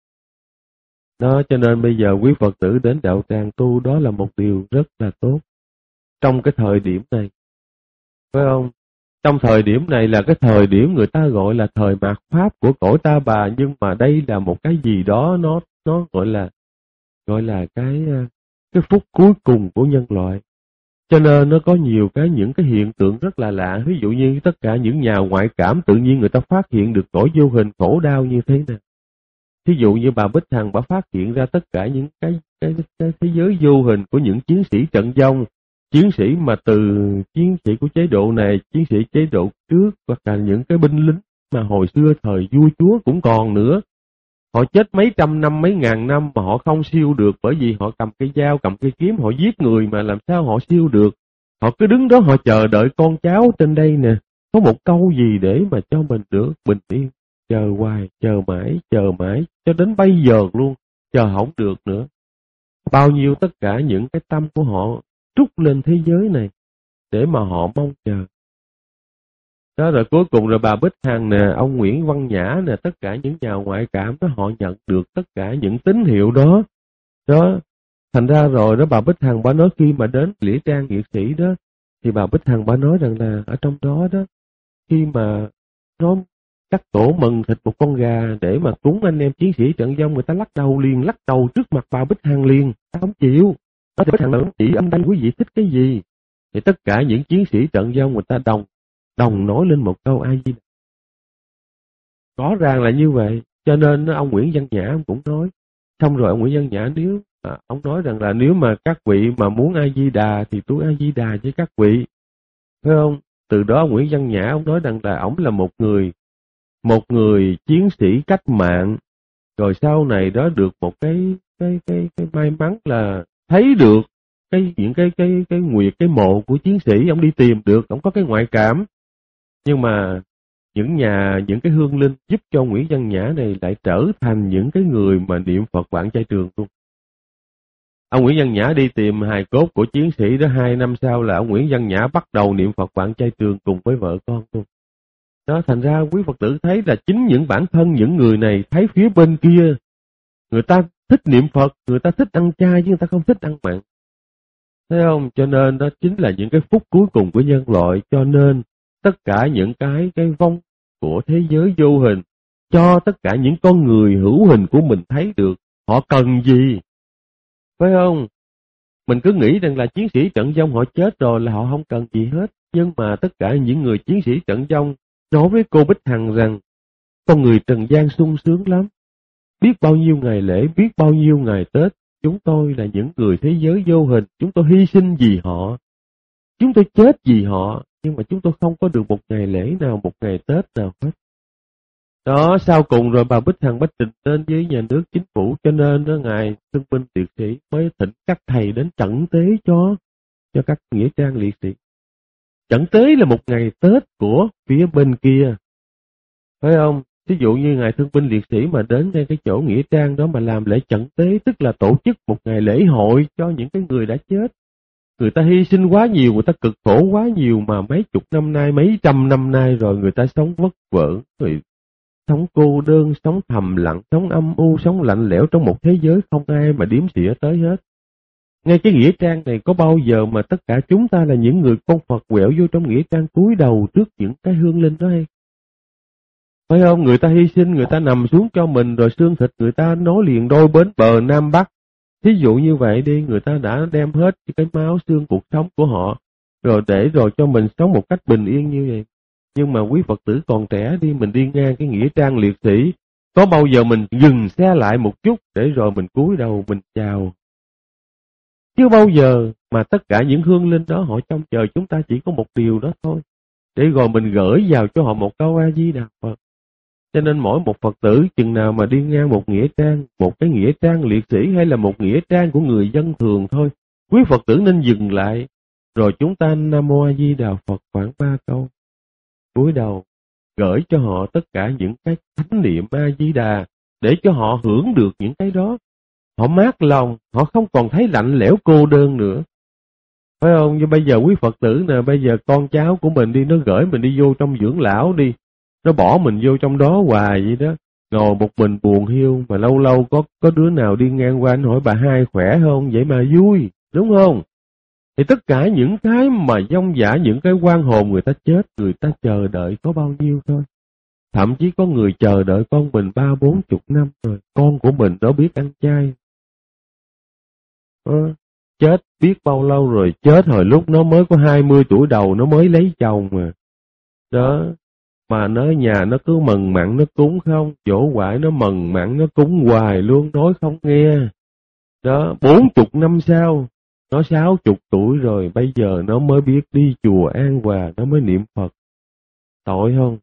Đó, cho nên bây giờ quý Phật tử đến đạo tràng tu đó là một điều rất là tốt. Trong cái thời điểm này, phải không? Trong thời điểm này là cái thời điểm người ta gọi là thời mạt Pháp của cõi Ta Bà, nhưng mà đây là một cái gì đó nó gọi là cái phút cuối cùng của nhân loại. Cho nên nó có nhiều những cái hiện tượng rất là lạ. Ví dụ như tất cả những nhà ngoại cảm tự nhiên người ta phát hiện được cõi vô hình khổ đau như thế nào. Ví dụ như bà Bích Hằng bà phát hiện ra tất cả những cái thế giới vô hình của những chiến sĩ trận vong, chiến sĩ mà từ chiến sĩ của chế độ này, chiến sĩ chế độ trước, hoặc là những cái binh lính mà hồi xưa thời vua chúa cũng còn nữa. Họ chết mấy trăm năm, mấy ngàn năm mà họ không siêu được, bởi vì họ cầm cây dao, cầm cây kiếm, họ giết người mà làm sao họ siêu được. Họ cứ đứng đó họ chờ đợi con cháu trên đây nè, có một câu gì để mà cho mình được bình yên. Chờ hoài, chờ mãi, cho đến bây giờ luôn, chờ không được nữa. Bao nhiêu tất cả những cái tâm của họ trút lên thế giới này, để mà họ mong chờ. Đó rồi cuối cùng rồi bà Bích Hằng nè, ông Nguyễn Văn Nhã nè, tất cả những nhà ngoại cảm đó họ nhận được tất cả những tín hiệu đó. Đó, thành ra rồi đó bà Bích Hằng bà nói khi mà đến Nghĩa Trang Liệt Sĩ đó, thì bà Bích Hằng bà nói rằng là ở trong đó đó, khi mà nó cắt tổ mừng thịt một con gà để mà cúng anh em chiến sĩ trận vong, người ta lắc đầu trước mặt bà Bích Hằng liền, ta không chịu. Đó thì Bích Hằng nói chỉ âm đây quý vị thích cái gì? Thì tất cả những chiến sĩ trận vong người ta đồng nói lên một câu A-di-đà. Rõ ràng là như vậy, cho nên ông Nguyễn Văn Nhã ông cũng nói. Xong rồi ông Nguyễn Văn Nhã ông nói rằng là nếu mà các vị mà muốn A-di-đà thì tôi A-di-đà với các vị, phải không? Từ đó ông Nguyễn Văn Nhã ông nói rằng là ông là một người chiến sĩ cách mạng, rồi sau này đó được một cái may mắn là thấy được những cái nguyệt cái mộ của chiến sĩ, ông đi tìm được, ông có cái ngoại cảm. Nhưng mà những cái hương linh giúp cho Nguyễn Văn Nhã này lại trở thành những cái người mà niệm Phật vạn chay trường luôn. Ông Nguyễn Văn Nhã đi tìm hài cốt của chiến sĩ đó, 2 năm sau là ông Nguyễn Văn Nhã bắt đầu niệm Phật vạn chay trường cùng với vợ con luôn. Đó, thành ra quý Phật tử thấy là chính những bản thân những người này thấy phía bên kia, người ta thích niệm Phật, người ta thích ăn chay chứ người ta không thích ăn mặn. Thấy không? Cho nên đó chính là những cái phút cuối cùng của nhân loại, cho nên tất cả những cái vong của thế giới vô hình, cho tất cả những con người hữu hình của mình thấy được họ cần gì. Phải không? Mình cứ nghĩ rằng là chiến sĩ trận vong họ chết rồi là họ không cần gì hết. Nhưng mà tất cả những người chiến sĩ trận vong nói với cô Bích Hằng rằng con người trần gian sung sướng lắm. Biết bao nhiêu ngày lễ, biết bao nhiêu ngày Tết, chúng tôi là những người thế giới vô hình, chúng tôi hy sinh vì họ, chúng tôi chết vì họ, nhưng mà chúng tôi không có được một ngày lễ nào, một ngày Tết nào hết. Đó, sau cùng rồi bà Bích Hằng trình lên với nhà nước chính phủ, cho nên đó ngài thương binh liệt sĩ mới thỉnh các thầy đến trẩn tế cho các nghĩa trang liệt sĩ. Trẩn tế là một ngày Tết của phía bên kia, phải không? Ví dụ như ngài thương binh liệt sĩ mà đến ngay cái chỗ nghĩa trang đó mà làm lễ trẩn tế, tức là tổ chức một ngày lễ hội cho những cái người đã chết. Người ta hy sinh quá nhiều, người ta cực khổ quá nhiều mà mấy chục năm nay, mấy trăm năm nay rồi người ta sống vất vưởng, rồi sống cô đơn, sống thầm lặng, sống âm u, sống lạnh lẽo trong một thế giới không ai mà đếm xỉa tới hết. Ngay cái nghĩa trang này có bao giờ mà tất cả chúng ta là những người con Phật quẹo vô trong nghĩa trang cúi đầu trước những cái hương linh đó hay? Phải không? Người ta hy sinh, người ta nằm xuống cho mình rồi xương thịt người ta nối liền đôi bến bờ Nam Bắc. Thí dụ như vậy đi, người ta đã đem hết cái máu xương cuộc sống của họ rồi để rồi cho mình sống một cách bình yên như vậy. Nhưng mà quý Phật tử còn trẻ đi, mình đi ngang cái nghĩa trang liệt sĩ, có bao giờ mình dừng xe lại một chút để rồi mình cúi đầu mình chào? Chưa bao giờ. Mà tất cả những hương linh đó họ trông chờ chúng ta chỉ có một điều đó thôi, để rồi mình gửi vào cho họ một câu A Di Đà Phật. Cho nên mỗi một Phật tử chừng nào mà đi ngang một nghĩa trang, một cái nghĩa trang liệt sĩ hay là một nghĩa trang của người dân thường thôi, quý Phật tử nên dừng lại, rồi chúng ta Nam Mô A Di Đà Phật khoảng 3 câu, cúi đầu gửi cho họ tất cả những cái thánh niệm A Di Đà, để cho họ hưởng được những cái đó. Họ mát lòng, họ không còn thấy lạnh lẽo cô đơn nữa. Phải không? Như bây giờ quý Phật tử nè, bây giờ con cháu của mình đi, nó gửi mình đi vô trong dưỡng lão đi, nó bỏ mình vô trong đó hoài vậy đó, ngồi một mình buồn hiu, mà lâu lâu có đứa nào đi ngang qua anh hỏi bà hai khỏe không, vậy mà vui, đúng không? Thì tất cả những cái mà vong dã, những cái oan hồn người ta chết, người ta chờ đợi có bao nhiêu thôi. Thậm chí có người chờ đợi con mình 30-40 năm rồi, con của mình đó biết ăn chay. Chết biết bao lâu rồi, chết hồi lúc nó mới có 20 tuổi đầu, nó mới lấy chồng mà. Đó, mà nó nhà nó cứ mần mặn nó cúng không, dỗ quải nó mần mặn nó cúng hoài luôn, nói không nghe. Đó, 40 năm sau, nó 60 tuổi rồi, bây giờ nó mới biết đi chùa An Hòa, nó mới niệm Phật. Tội không?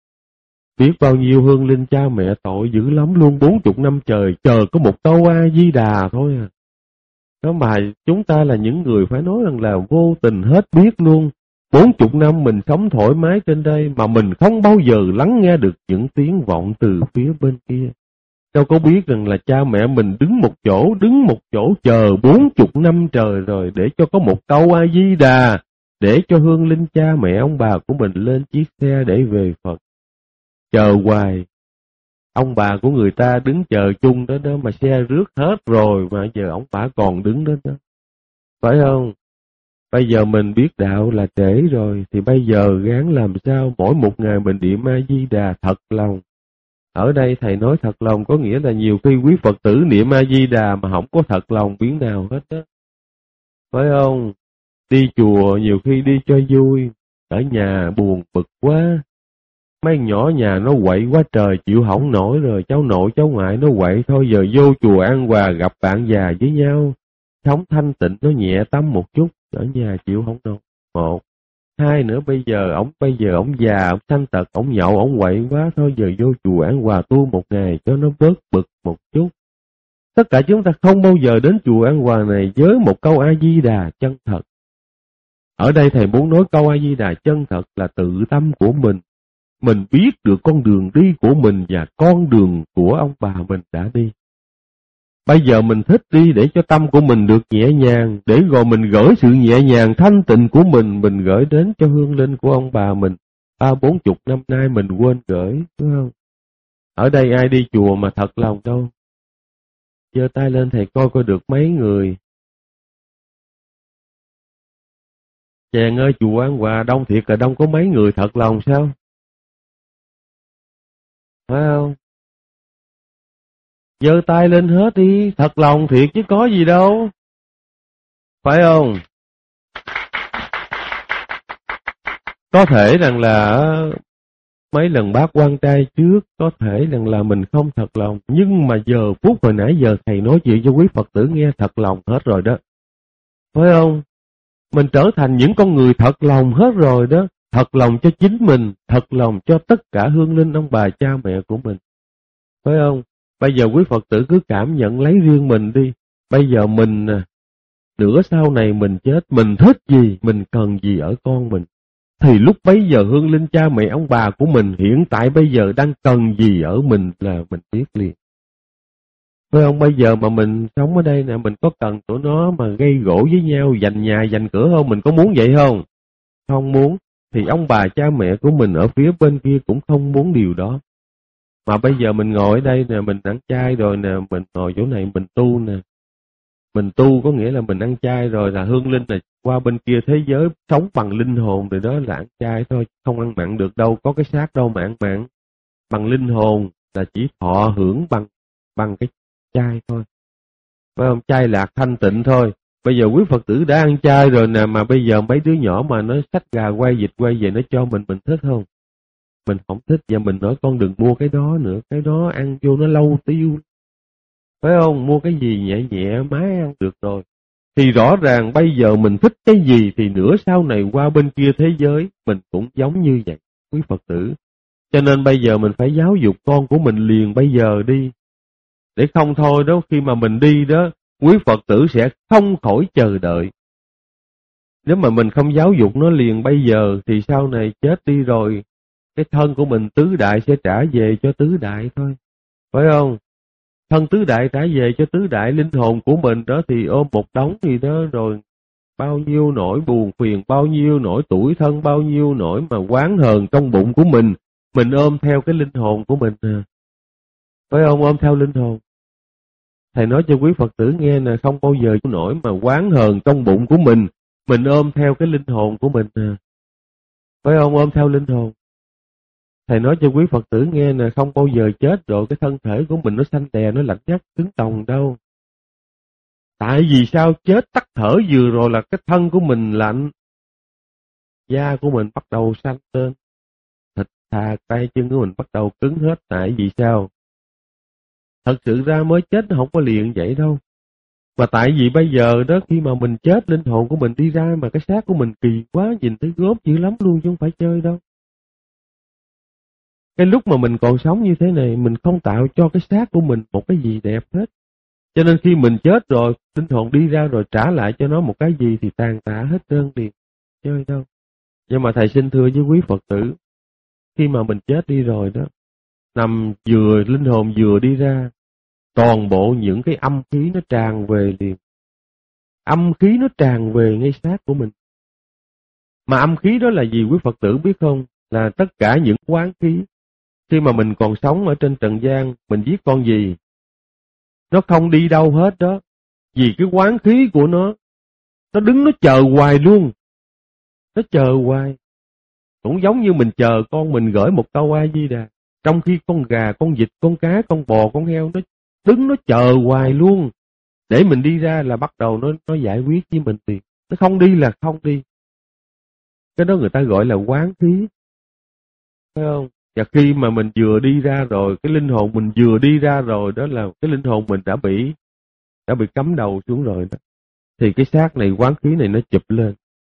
Biết bao nhiêu hương linh cha mẹ tội dữ lắm luôn, 40 năm trời, chờ có một câu A Di Đà thôi à. Đó mà chúng ta là những người phải nói rằng là vô tình hết biết luôn. 40 năm mình sống thoải mái trên đây mà mình không bao giờ lắng nghe được những tiếng vọng từ phía bên kia. Đâu có biết rằng là cha mẹ mình đứng một chỗ chờ 40 năm trời rồi để cho có một câu A Di Đà, để cho hương linh cha mẹ ông bà của mình lên chiếc xe để về Phật. Chờ hoài, ông bà của người ta đứng chờ chung đó đó mà xe rước hết rồi mà giờ ông bà còn đứng đó đó. Phải không? Bây giờ mình biết đạo là trễ rồi, thì bây giờ gắng làm sao mỗi một ngày mình niệm A Di Đà thật lòng. Ở đây thầy nói thật lòng có nghĩa là nhiều khi quý Phật tử niệm A Di Đà mà không có thật lòng biến nào hết đó. Phải không? Đi chùa nhiều khi đi cho vui, ở nhà buồn bực quá. Mấy nhỏ nhà nó quậy quá trời chịu không nổi rồi, cháu nội cháu ngoại nó quậy thôi, giờ vô chùa An Hòa gặp bạn già với nhau, sống thanh tịnh nó nhẹ tâm một chút, ở nhà chịu không nổi. Một, hai nữa bây giờ ổng già, ổng sanh tật, ổng nhậu, ổng quậy quá, thôi giờ vô chùa An Hòa tu một ngày cho nó bớt bực một chút. Tất cả chúng ta không bao giờ đến chùa An Hòa này với một câu A Di Đà chân thật. Ở đây thầy muốn nói câu A Di Đà chân thật là tự tâm của mình. Mình biết được con đường đi của mình và con đường của ông bà mình đã đi. Bây giờ mình thích đi để cho tâm của mình được nhẹ nhàng, để rồi mình gửi sự nhẹ nhàng thanh tịnh của mình gửi đến cho hương linh của ông bà mình. 30-40 năm nay mình quên gửi, đúng không? Ở đây ai đi chùa mà thật lòng đâu. Giơ tay lên thầy coi được mấy người. Chàng ơi, chùa An Hòa đông thiệt là đông, có mấy người thật lòng sao? Phải không? Giơ tay lên hết đi, thật lòng thiệt chứ có gì đâu. Phải không? Có thể rằng là mấy lần bác quan trai trước, có thể rằng là mình không thật lòng, nhưng mà giờ phút hồi nãy giờ thầy nói chuyện cho quý Phật tử nghe thật lòng hết rồi đó. Phải không? Mình trở thành những con người thật lòng hết rồi đó. Thật lòng cho chính mình, thật lòng cho tất cả hương linh ông bà cha mẹ của mình. Phải không? Bây giờ quý Phật tử cứ cảm nhận lấy riêng mình đi. Bây giờ mình nửa sau này mình chết, mình thích gì, mình cần gì ở con mình. Thì lúc bấy giờ hương linh cha mẹ ông bà của mình hiện tại bây giờ đang cần gì ở mình là mình biết liền. Phải không? Bây giờ mà mình sống ở đây nè, mình có cần tụi nó mà gây gổ với nhau, giành nhà, giành cửa không? Mình có muốn vậy không? Không muốn. Thì ông bà cha mẹ của mình ở phía bên kia cũng không muốn điều đó. Mà bây giờ mình ngồi ở đây nè, mình ăn chay rồi nè, mình ngồi chỗ này mình tu nè. Mình tu có nghĩa là mình ăn chay rồi là hương linh, là qua bên kia thế giới sống bằng linh hồn, rồi đó là ăn chay thôi, không ăn mặn được đâu, có cái xác đâu mà ăn mặn. Bằng linh hồn là chỉ thọ hưởng bằng cái chay thôi. Phải không? Chay lạc thanh tịnh thôi. Bây giờ quý Phật tử đã ăn chay rồi nè, mà bây giờ mấy đứa nhỏ mà nó xách gà quay vịt quay về nó cho mình thích không? Mình không thích, và mình nói con đừng mua cái đó nữa, cái đó ăn vô nó lâu tiêu. Phải không? Mua cái gì nhẹ nhẹ mái ăn được rồi. Thì rõ ràng bây giờ mình thích cái gì thì nửa sau này qua bên kia thế giới mình cũng giống như vậy, quý Phật tử. Cho nên bây giờ mình phải giáo dục con của mình liền bây giờ đi. Để không thôi đó, khi mà mình đi đó, quý Phật tử sẽ không khỏi chờ đợi. Nếu mà mình không giáo dục nó liền bây giờ thì sau này chết đi rồi, cái thân của mình tứ đại sẽ trả về cho tứ đại thôi. Phải không? Thân tứ đại trả về cho tứ đại, linh hồn của mình đó thì ôm một đống gì đó rồi. Bao nhiêu nỗi buồn phiền, bao nhiêu nỗi tủi thân, bao nhiêu nỗi mà oán hờn trong bụng của mình ôm theo cái linh hồn của mình nè. Phải không? Ôm theo linh hồn. Thầy nói cho quý Phật tử nghe nè, không bao giờ nỗi mà oán hờn trong bụng của mình ôm theo cái linh hồn của mình nè. Phải không? Ôm theo linh hồn. Thầy nói cho quý Phật tử nghe nè, không bao giờ chết rồi cái thân thể của mình nó xanh đè, nó lạnh ngắt, cứng tòng đâu. Tại vì sao? Chết tắt thở vừa rồi là cái thân của mình lạnh, da của mình bắt đầu xanh lên, thịt thà tay chân của mình bắt đầu cứng hết. Tại vì sao? Thật sự ra mới chết nó không có liền vậy đâu. Mà tại vì bây giờ đó, khi mà mình chết, linh hồn của mình đi ra mà cái xác của mình kỳ quá, nhìn thấy gớm dữ lắm luôn chứ không phải chơi đâu. Cái lúc mà mình còn sống như thế này, mình không tạo cho cái xác của mình một cái gì đẹp hết. Cho nên khi mình chết rồi, linh hồn đi ra rồi trả lại cho nó một cái gì thì tàn tạ hết trơn liền. Chơi đâu. Nhưng mà thầy xin thưa với quý Phật tử, khi mà mình chết đi rồi đó, nằm vừa, linh hồn vừa đi ra, toàn bộ những cái âm khí nó tràn về liền. Âm khí nó tràn về ngay xác của mình. Mà âm khí đó là gì quý Phật tử biết không? Là tất cả những oán khí. Khi mà mình còn sống ở trên trần gian, mình giết con gì? Nó không đi đâu hết đó. Vì cái oán khí của nó đứng nó chờ hoài luôn. Nó chờ hoài. Cũng giống như mình chờ con mình gửi một câu A Di Đà. Trong khi con gà, con vịt, con cá, con bò, con heo nó đứng nó chờ hoài luôn. Để mình đi ra là bắt đầu nó giải quyết với mình liền. Nó không đi là không đi. Cái đó người ta gọi là oán khí. Phải không? Và khi mà mình vừa đi ra rồi, cái linh hồn mình vừa đi ra rồi, đó là cái linh hồn mình đã bị cắm đầu xuống rồi đó. Thì cái xác này, oán khí này nó chụp lên.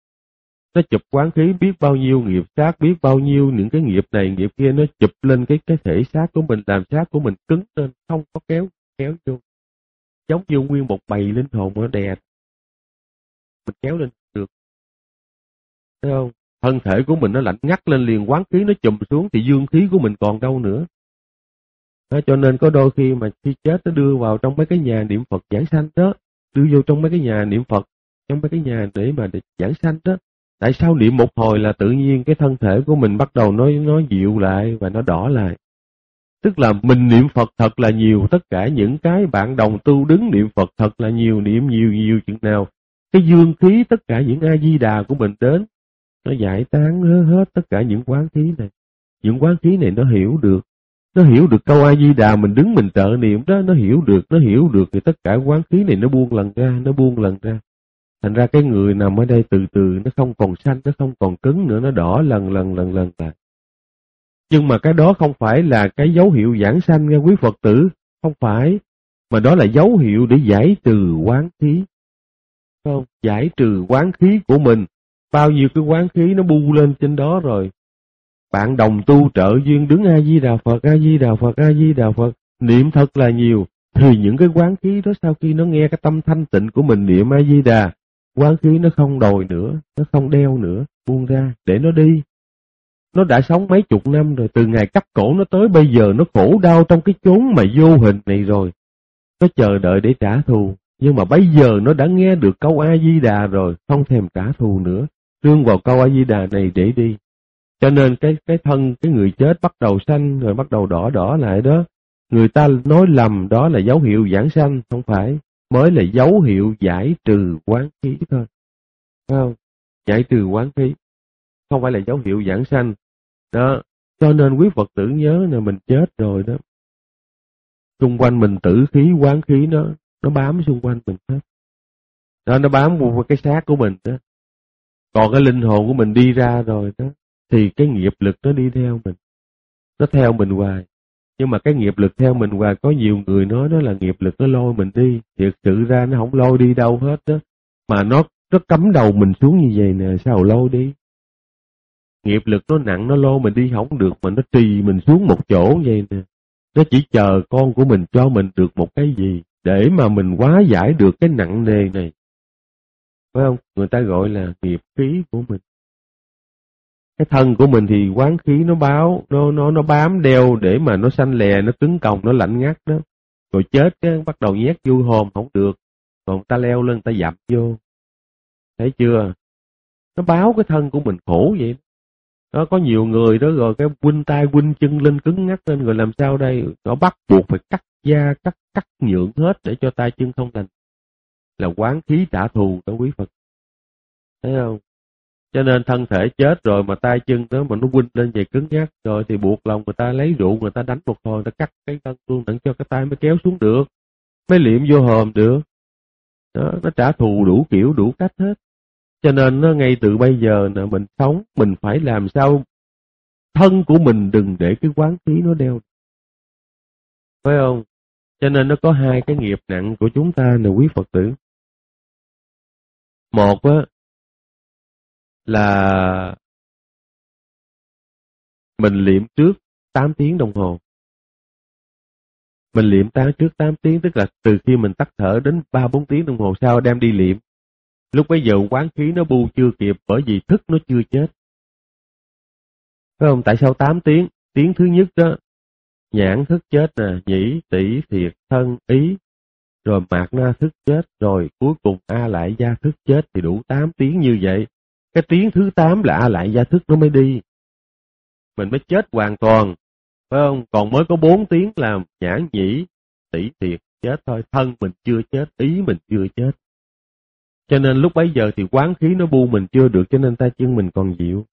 Nó chụp oán khí biết bao nhiêu nghiệp xác, biết bao nhiêu những cái nghiệp này, nghiệp kia, nó chụp lên cái thể xác của mình, làm xác của mình cứng lên, không có kéo vô. Giống như nguyên một bầy linh hồn nó đè. Mình kéo lên được. Thấy không? Thân thể của mình nó lạnh ngắt lên liền, oán khí nó chùm xuống thì dương khí của mình còn đâu nữa. Đó, cho nên có đôi khi mà khi chết nó đưa vào trong mấy cái nhà niệm Phật giảng sanh đó, đưa vô trong mấy cái nhà niệm Phật, trong mấy cái nhà để giảng sanh đó. Tại sao niệm một hồi là tự nhiên cái thân thể của mình bắt đầu nó dịu lại và nó đỏ lại. Tức là mình niệm Phật thật là nhiều, tất cả những cái bạn đồng tu đứng niệm Phật thật là nhiều, niệm nhiều chừng nào. Cái dương khí, tất cả những A Di Đà của mình đến, nó giải tán hết tất cả những quán khí này. Những quán khí này nó hiểu được câu A Di Đà mình đứng mình trợ niệm đó, nó hiểu được thì tất cả quán khí này nó buông lần ra. Thành ra cái người nằm ở đây từ từ nó không còn xanh, nó không còn cứng nữa, nó đỏ lần lại. Nhưng mà cái đó không phải là cái dấu hiệu giảng sanh nha quý Phật tử, không phải, mà đó là dấu hiệu để giải trừ quán khí. Không? Giải trừ quán khí của mình. Bao nhiêu cái quán khí nó bu lên trên đó rồi. Bạn đồng tu trợ duyên đứng A Di Đà Phật, A Di Đà Phật, A Di Đà Phật, niệm thật là nhiều. Thì những cái quán khí đó sau khi nó nghe cái tâm thanh tịnh của mình niệm A Di Đà, quán khí nó không đòi nữa, nó không đeo nữa, buông ra để nó đi. Nó đã sống mấy chục năm rồi, từ ngày cắt cổ nó tới bây giờ nó khổ đau trong cái chốn mà vô hình này rồi. có chờ đợi để trả thù. Nhưng mà bây giờ nó đã nghe được câu A-di-đà rồi, không thèm trả thù nữa, nương vào câu A-di-đà này để đi. Cho nên cái thân cái người chết bắt đầu xanh rồi bắt đầu đỏ đỏ lại đó. Người ta nói lầm đó là dấu hiệu giảng sanh, không phải, mới là dấu hiệu giải trừ quán khí thôi. Phải không? Giải trừ quán khí, không phải là dấu hiệu giảng sanh. Đó, cho nên quý Phật tử nhớ là mình chết rồi đó. Xung quanh mình tử khí, quán khí nó bám xung quanh mình hết. Đó, nó bám vào cái xác của mình đó. Còn cái linh hồn của mình đi ra rồi đó, thì cái nghiệp lực nó đi theo mình. Nó theo mình hoài. Nhưng mà cái nghiệp lực theo mình hoài, có nhiều người nói đó là nghiệp lực nó lôi mình đi. Thiệt sự ra nó không lôi đi đâu hết đó. Mà nó cắm đầu mình xuống như vậy nè, sao lôi đi? Nghiệp lực nó nặng, nó lôi mình đi không được, mà nó trì mình xuống một chỗ vậy nè. Nó chỉ chờ con của mình cho mình được một cái gì, để mà mình hóa giải được cái nặng nề này. Phải không? Người ta gọi là nghiệp khí của mình. Cái thân của mình thì quán khí nó báo, nó bám đeo để mà nó xanh lè, nó cứng còng, nó lạnh ngắt đó. Rồi chết cái bắt đầu nhét vô hồn không được. Còn ta leo lên ta dập vô. Thấy chưa? Nó báo cái thân của mình khổ vậy. Đó, có nhiều người đó rồi cái quinh tay quinh chân lên cứng ngắc lên, rồi làm sao đây? Nó bắt buộc phải cắt da, cắt nhượng hết để cho tay chân không thành. Là quán khí trả thù đó quý Phật. Thấy không? Cho nên thân thể chết rồi mà tay chân đó mà nó quinh lên vậy cứng nhắc rồi thì buộc lòng người ta lấy rượu, người ta đánh một hồi, người ta cắt cái thân luôn đặng cho cái tay mới kéo xuống được, mới liệm vô hòm được. Đó, nó trả thù đủ kiểu đủ cách hết. Cho nên nó ngay từ bây giờ là mình sống, mình phải làm sao thân của mình đừng để cái quán khí nó đeo. Phải không? Cho nên nó có hai cái nghiệp nặng của chúng ta là quý Phật tử. Một á là mình liệm trước 8 tiếng đồng hồ. Mình liệm trước 8 tiếng, tức là từ khi mình tắt thở đến 3-4 tiếng đồng hồ sau đem đi liệm. Lúc bấy giờ quán khí nó bu chưa kịp, bởi vì thức nó chưa chết. Phải không? Tại sao 8 tiếng? Tiếng thứ nhất đó, nhãn thức chết nè, nhĩ, tỷ, thiệt, thân, ý, rồi mạt na thức chết, rồi cuối cùng a lại gia thức chết thì đủ 8 tiếng như vậy. Cái tiếng thứ 8 là a lại gia thức nó mới đi. Mình mới chết hoàn toàn. Phải không? Còn mới có 4 tiếng là nhãn, nhĩ, tỷ, thiệt chết thôi. Thân mình chưa chết, ý mình chưa chết. Cho nên lúc bấy giờ thì quán khí nó bu mình chưa được, cho nên tay chân mình còn dịu.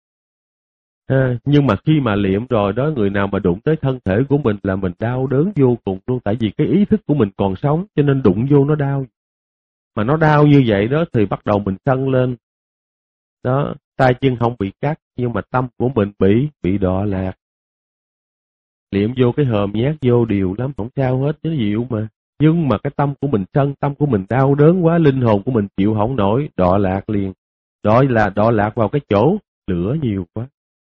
Nhưng mà khi mà liệm rồi đó, người nào mà đụng tới thân thể của mình là mình đau đớn vô cùng luôn. Tại vì cái ý thức của mình còn sống, cho nên đụng vô nó đau. Mà nó đau như vậy đó thì bắt đầu mình sân lên. Đó, tay chân không bị cắt, nhưng mà tâm của mình bị đọa lạc. Liệm vô cái hòm nhát vô điều lắm, không sao hết, nó dịu mà. Nhưng mà cái tâm của mình sân, tâm của mình đau đớn quá, linh hồn của mình chịu không nổi, đọa lạc liền. Đó là đọa lạc vào cái chỗ lửa nhiều quá.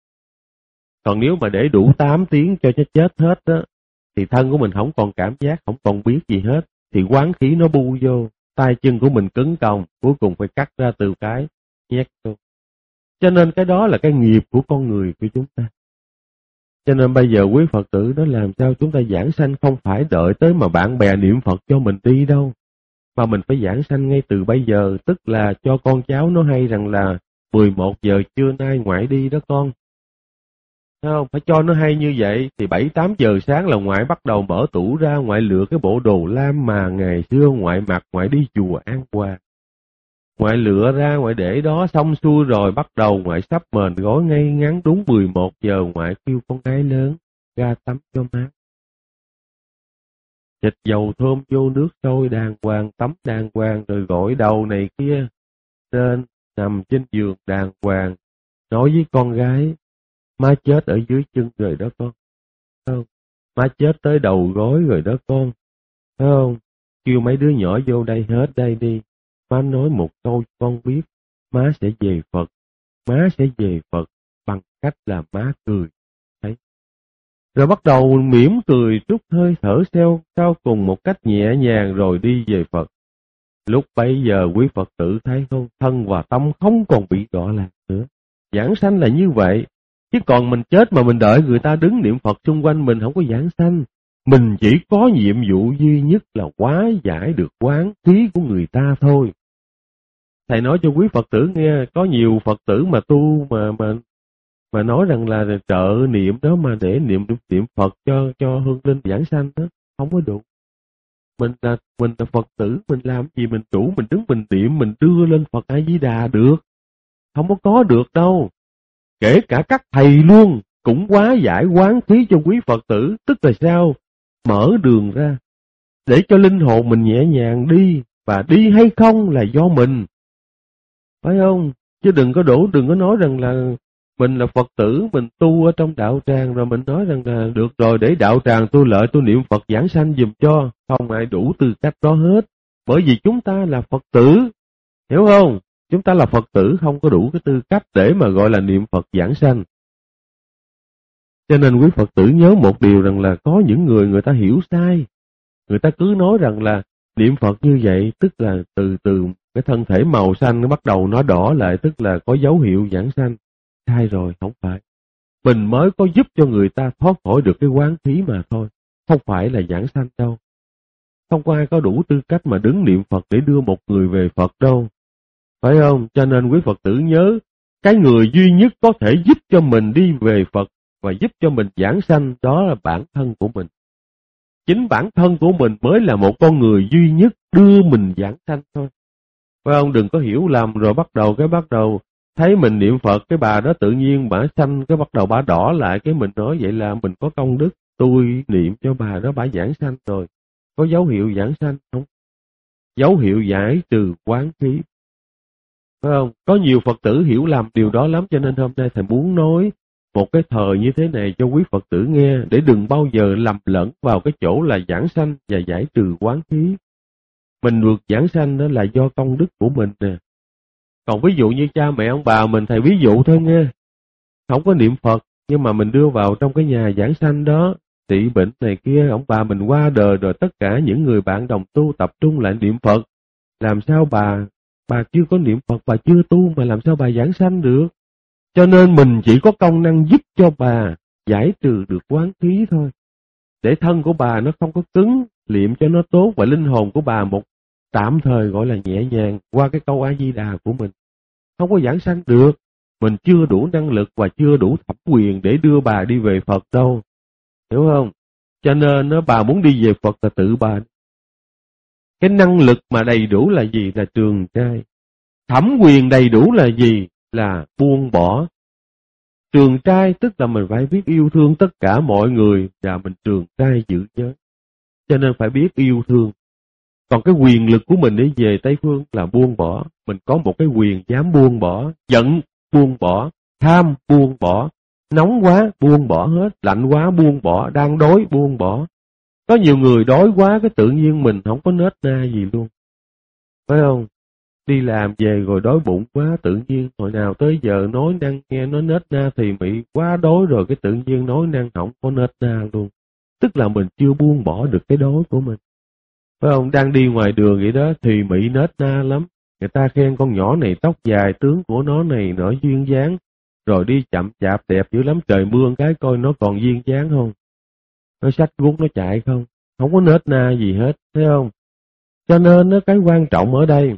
Còn nếu mà để đủ 8 tiếng cho nó chết hết đó, thì thân của mình không còn cảm giác, không còn biết gì hết, thì quán khí nó bu vô, tay chân của mình cứng còng, cuối cùng phải cắt ra từ cái nhét vô. Cho nên cái đó là cái nghiệp của con người của chúng ta. Cho nên bây giờ quý Phật tử đó làm sao chúng ta giảng sanh, không phải đợi tới mà bạn bè niệm Phật cho mình đi đâu, mà mình phải giảng sanh ngay từ bây giờ, tức là cho con cháu nó hay rằng là 11 giờ trưa nay ngoại đi đó con. Thấy không? Phải cho nó hay như vậy, thì 7-8 giờ sáng là ngoại bắt đầu mở tủ ra, ngoại lựa cái bộ đồ lam mà ngày xưa ngoại mặc, ngoại đi chùa An Hòa. Ngoại lựa ra, ngoại để đó xong xuôi rồi, bắt đầu ngoại sắp mền gói ngay ngắn đúng 11 giờ, ngoại kêu con gái lớn ra tắm cho mát. Xịt dầu thơm vô nước sôi đàng hoàng, tắm đàng hoàng, rồi gội đầu này kia, nên nằm trên giường đàng hoàng, nói với con gái, má chết ở dưới chân rồi đó con. Không? Má chết tới đầu gối rồi đó con. Phải không? Kêu mấy đứa nhỏ vô đây hết đây đi. Má nói một câu con biết, má sẽ về Phật. Má sẽ về Phật bằng cách là má cười. Thấy? Rồi bắt đầu mỉm cười, trút hơi thở sau cùng một cách nhẹ nhàng rồi đi về Phật. Lúc bấy giờ quý Phật tử thấy không? Thân và tâm không còn bị đọa lạc nữa. Giảng sanh là như vậy. Chứ còn mình chết mà mình đợi người ta đứng niệm Phật xung quanh mình không có giảng sanh. Mình chỉ có nhiệm vụ duy nhất là hóa giải được oán khí của người ta thôi. Thầy nói cho quý Phật tử nghe, có nhiều Phật tử mà tu mà nói rằng là trợ niệm đó mà để niệm Phật cho hương linh giảng sanh đó, không có đủ. Mình là Phật tử, mình làm gì mình chủ, mình đứng mình niệm, mình đưa lên Phật A Di Đà được. Không có được đâu. Kể cả các thầy luôn cũng hóa giải oán khí cho quý Phật tử, tức là sao? Mở đường ra để cho linh hồn mình nhẹ nhàng đi, và đi hay không là do mình. Phải không? Chứ đừng có nói rằng là mình là Phật tử, mình tu ở trong đạo tràng rồi mình nói rằng là được rồi, để đạo tràng tôi lợi, tôi niệm Phật giảng sanh giùm cho. Không ai đủ tư cách đó hết. Bởi vì chúng ta là Phật tử, hiểu không? Chúng ta là Phật tử không có đủ cái tư cách để mà gọi là niệm Phật giảng sanh. Cho nên quý Phật tử nhớ một điều rằng là có những người ta hiểu sai. Người ta cứ nói rằng là niệm Phật như vậy tức là từ cái thân thể màu xanh nó bắt đầu nó đỏ lại, tức là có dấu hiệu giảng sanh. Sai rồi, không phải. Mình mới có giúp cho người ta thoát khỏi được cái oán khí mà thôi. Không phải là giảng sanh đâu. Không có ai có đủ tư cách mà đứng niệm Phật để đưa một người về Phật đâu. Phải không? Cho nên quý Phật tử nhớ, cái người duy nhất có thể giúp cho mình đi về Phật và giúp cho mình giảng sanh đó là bản thân của mình. Chính bản thân của mình mới là một con người duy nhất đưa mình giảng sanh thôi. Phải không? Đừng có hiểu lầm rồi bắt đầu thấy mình niệm Phật, cái bà đó tự nhiên bà sanh, cái bắt đầu bà đỏ lại, cái mình nói vậy là mình có công đức, tôi niệm cho bà đó bà giảng sanh rồi. Có dấu hiệu giảng sanh không? Dấu hiệu giải trừ oán khí. Phải không? Có nhiều Phật tử hiểu lầm điều đó lắm, cho nên hôm nay thầy muốn nói một cái thời như thế này cho quý Phật tử nghe, để đừng bao giờ lầm lẫn vào cái chỗ là giảng sanh và giải trừ oán khí. Mình được giảng sanh đó là do công đức của mình nè. Còn ví dụ như cha mẹ ông bà mình, thầy ví dụ thôi nghe, không có niệm Phật, nhưng mà mình đưa vào trong cái nhà giảng sanh đó, trị bệnh này kia, ông bà mình qua đời rồi, tất cả những người bạn đồng tu tập trung lại niệm Phật. Làm sao bà chưa có niệm Phật, bà chưa tu mà làm sao bà giảng sanh được? Cho nên mình chỉ có công năng giúp cho bà giải trừ được oán khí thôi. Để thân của bà nó không có cứng, niệm cho nó tốt, và linh hồn của bà một tạm thời gọi là nhẹ nhàng qua cái câu A Di Đà của mình. Không có giảng sanh được. Mình chưa đủ năng lực và chưa đủ thẩm quyền để đưa bà đi về Phật đâu. Hiểu không? Cho nên bà muốn đi về Phật là tự bà. Cái năng lực mà đầy đủ là gì? Là trường trai. Thẩm quyền đầy đủ là gì? Là buông bỏ. Trường trai tức là mình phải biết yêu thương tất cả mọi người, và mình trường trai giữ giới. Cho nên phải biết yêu thương. Còn cái quyền lực của mình để về Tây Phương là buông bỏ. Mình có một cái quyền dám buông bỏ. Giận buông bỏ. Tham buông bỏ. Nóng quá buông bỏ hết. Lạnh quá buông bỏ. Đang đói buông bỏ. Có nhiều người đói quá cái tự nhiên mình không có nết na gì luôn. Phải không? Đi làm về rồi đói bụng quá, tự nhiên hồi nào tới giờ nói năng nghe nó nết na thì mị quá đói rồi, cái tự nhiên nói năng không có nết na luôn. Tức là mình chưa buông bỏ được cái đói của mình. Phải không? Đang đi ngoài đường vậy đó thì mị nết na lắm. Người ta khen con nhỏ này tóc dài, tướng của nó này nọ duyên dáng, rồi đi chậm chạp đẹp dữ lắm, trời mưa cái coi nó còn duyên dáng không. Nó xách guốc nó chạy không có nết na gì hết, thấy không? Cho nên cái quan trọng ở đây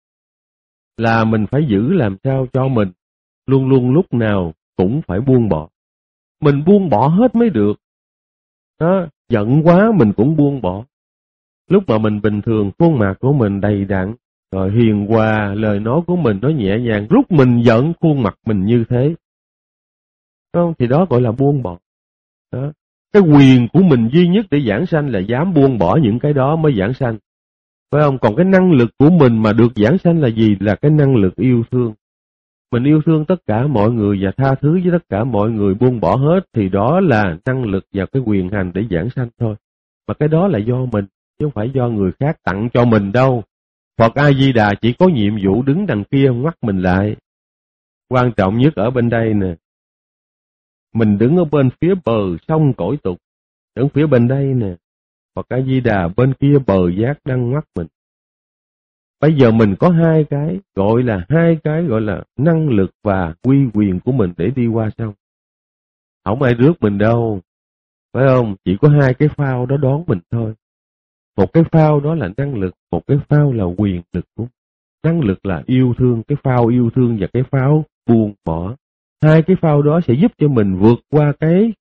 là mình phải giữ làm sao cho mình luôn luôn lúc nào cũng phải buông bỏ. Mình buông bỏ hết mới được. Đó, giận quá mình cũng buông bỏ. Lúc mà mình bình thường, khuôn mặt của mình đầy đặn, rồi hiền hòa, lời nói của mình nó nhẹ nhàng, lúc mình giận khuôn mặt mình như thế. Không? Thì đó gọi là buông bỏ. Đó. Cái quyền của mình duy nhất để giảng sanh là dám buông bỏ những cái đó mới giảng sanh. Phải không? Còn cái năng lực của mình mà được giảng sanh là gì? Là cái năng lực yêu thương. Mình yêu thương tất cả mọi người và tha thứ với tất cả mọi người, buông bỏ hết, thì đó là năng lực và cái quyền hành để giảng sanh thôi. Mà cái đó là do mình, chứ không phải do người khác tặng cho mình đâu. Phật A Di Đà chỉ có nhiệm vụ đứng đằng kia ngoắt mình lại. Quan trọng nhất ở bên đây nè. Mình đứng ở bên phía bờ sông cõi tục, đứng phía bên đây nè. Phật A Di Đà bên kia bờ giác đang ngoắt mình. Bây giờ mình có hai cái gọi là năng lực và uy quyền của mình để đi qua sông. Không ai rước mình đâu. phải không? Chỉ có hai cái phao đó đón mình thôi. Một cái phao đó là năng lực, một cái phao là quyền lực của mình. Năng lực là yêu thương, cái phao yêu thương và cái phao buông bỏ. Hai cái phao đó sẽ giúp cho mình vượt qua cái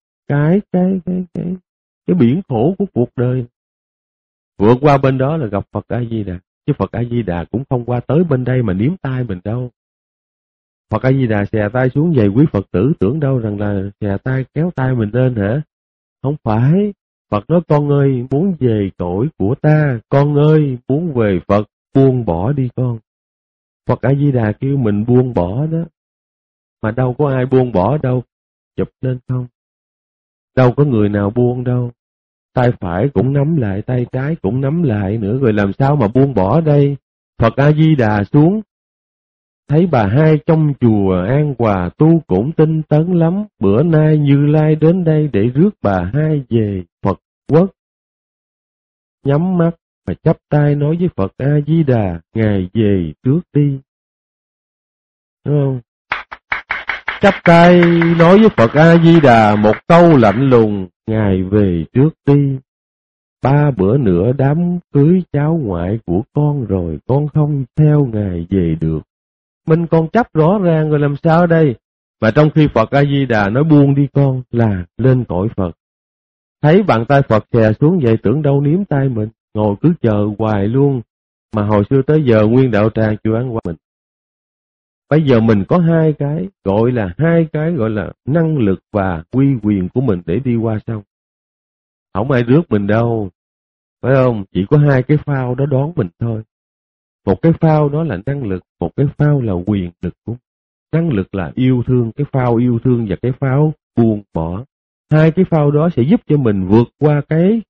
biển khổ của cuộc đời. Vượt qua bên đó là gặp Phật A Di Đà. Chứ Phật A Di Đà cũng không qua tới bên đây mà niếm tay mình đâu. Phật A Di Đà xè tay xuống về quý Phật tử tưởng đâu rằng là xè tay kéo tay mình lên hả? Không phải. Phật nói con ơi muốn về cõi của ta, con ơi muốn về Phật, buông bỏ đi con. Phật A Di Đà kêu mình buông bỏ đó. Mà đâu có ai buông bỏ đâu. Chụp lên không? Đâu có người nào buông đâu. Tay phải cũng nắm lại, tay trái cũng nắm lại nữa, rồi làm sao mà buông bỏ đây? Phật A Di Đà xuống. Thấy bà hai trong chùa An Hòa tu cũng tinh tấn lắm, bữa nay Như Lai đến đây để rước bà hai về Phật quốc. Nhắm mắt và chắp tay nói với Phật A Di Đà, Ngài về trước đi. Đúng không? Chắp tay nói với Phật A Di Đà một câu lạnh lùng, Ngài về trước đi. 3 bữa nữa đám cưới cháu ngoại của con rồi, con không theo Ngài về được. Mình còn chấp rõ ràng rồi làm sao đây? Mà trong khi Phật A Di Đà nói buông đi con là lên cõi Phật. Thấy bàn tay Phật xè xuống vậy tưởng đâu niếm tay mình, ngồi cứ chờ hoài luôn. Mà hồi xưa tới giờ nguyên đạo tràng chịu ăn qua mình. Bây giờ mình có hai cái gọi là năng lực và uy quyền của mình để đi qua sông. Không ai rước mình đâu, phải không? Chỉ có hai cái phao đó đón mình thôi. Một cái phao đó là năng lực, một cái phao là quyền lực của mình. Năng lực là yêu thương, cái phao yêu thương và cái phao buông bỏ. Hai cái phao đó sẽ giúp cho mình vượt qua cái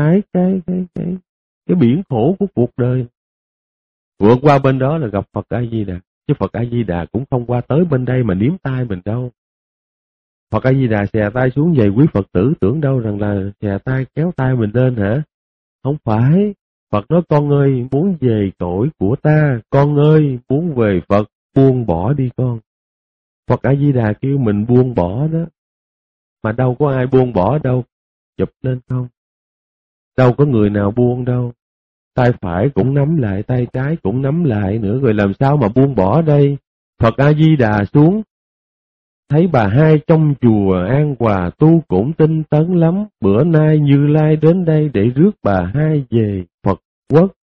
biển khổ của cuộc đời. Vượt qua bên đó là gặp Phật A Di Đà. Chứ Phật A Di Đà cũng không qua tới bên đây mà niếm tay mình đâu. Phật A Di Đà xè tay xuống về quý Phật tử tưởng đâu rằng là xè tay kéo tay mình lên hả? Không phải. Phật nói con ơi muốn về cõi của ta, con ơi muốn về Phật, buông bỏ đi con. Phật A Di Đà kêu mình buông bỏ đó. Mà đâu có ai buông bỏ đâu. Chụp lên không? Đâu có người nào buông đâu. Tay phải cũng nắm lại, tay trái cũng nắm lại nữa, rồi làm sao mà buông bỏ đây? Phật A Di Đà xuống. Thấy bà hai trong chùa An Hòa tu cũng tinh tấn lắm, bữa nay Như Lai đến đây để rước bà hai về Phật quốc.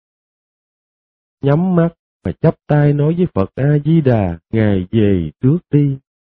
Nhắm mắt và chắp tay nói với Phật A Di Đà, Ngài về trước đi.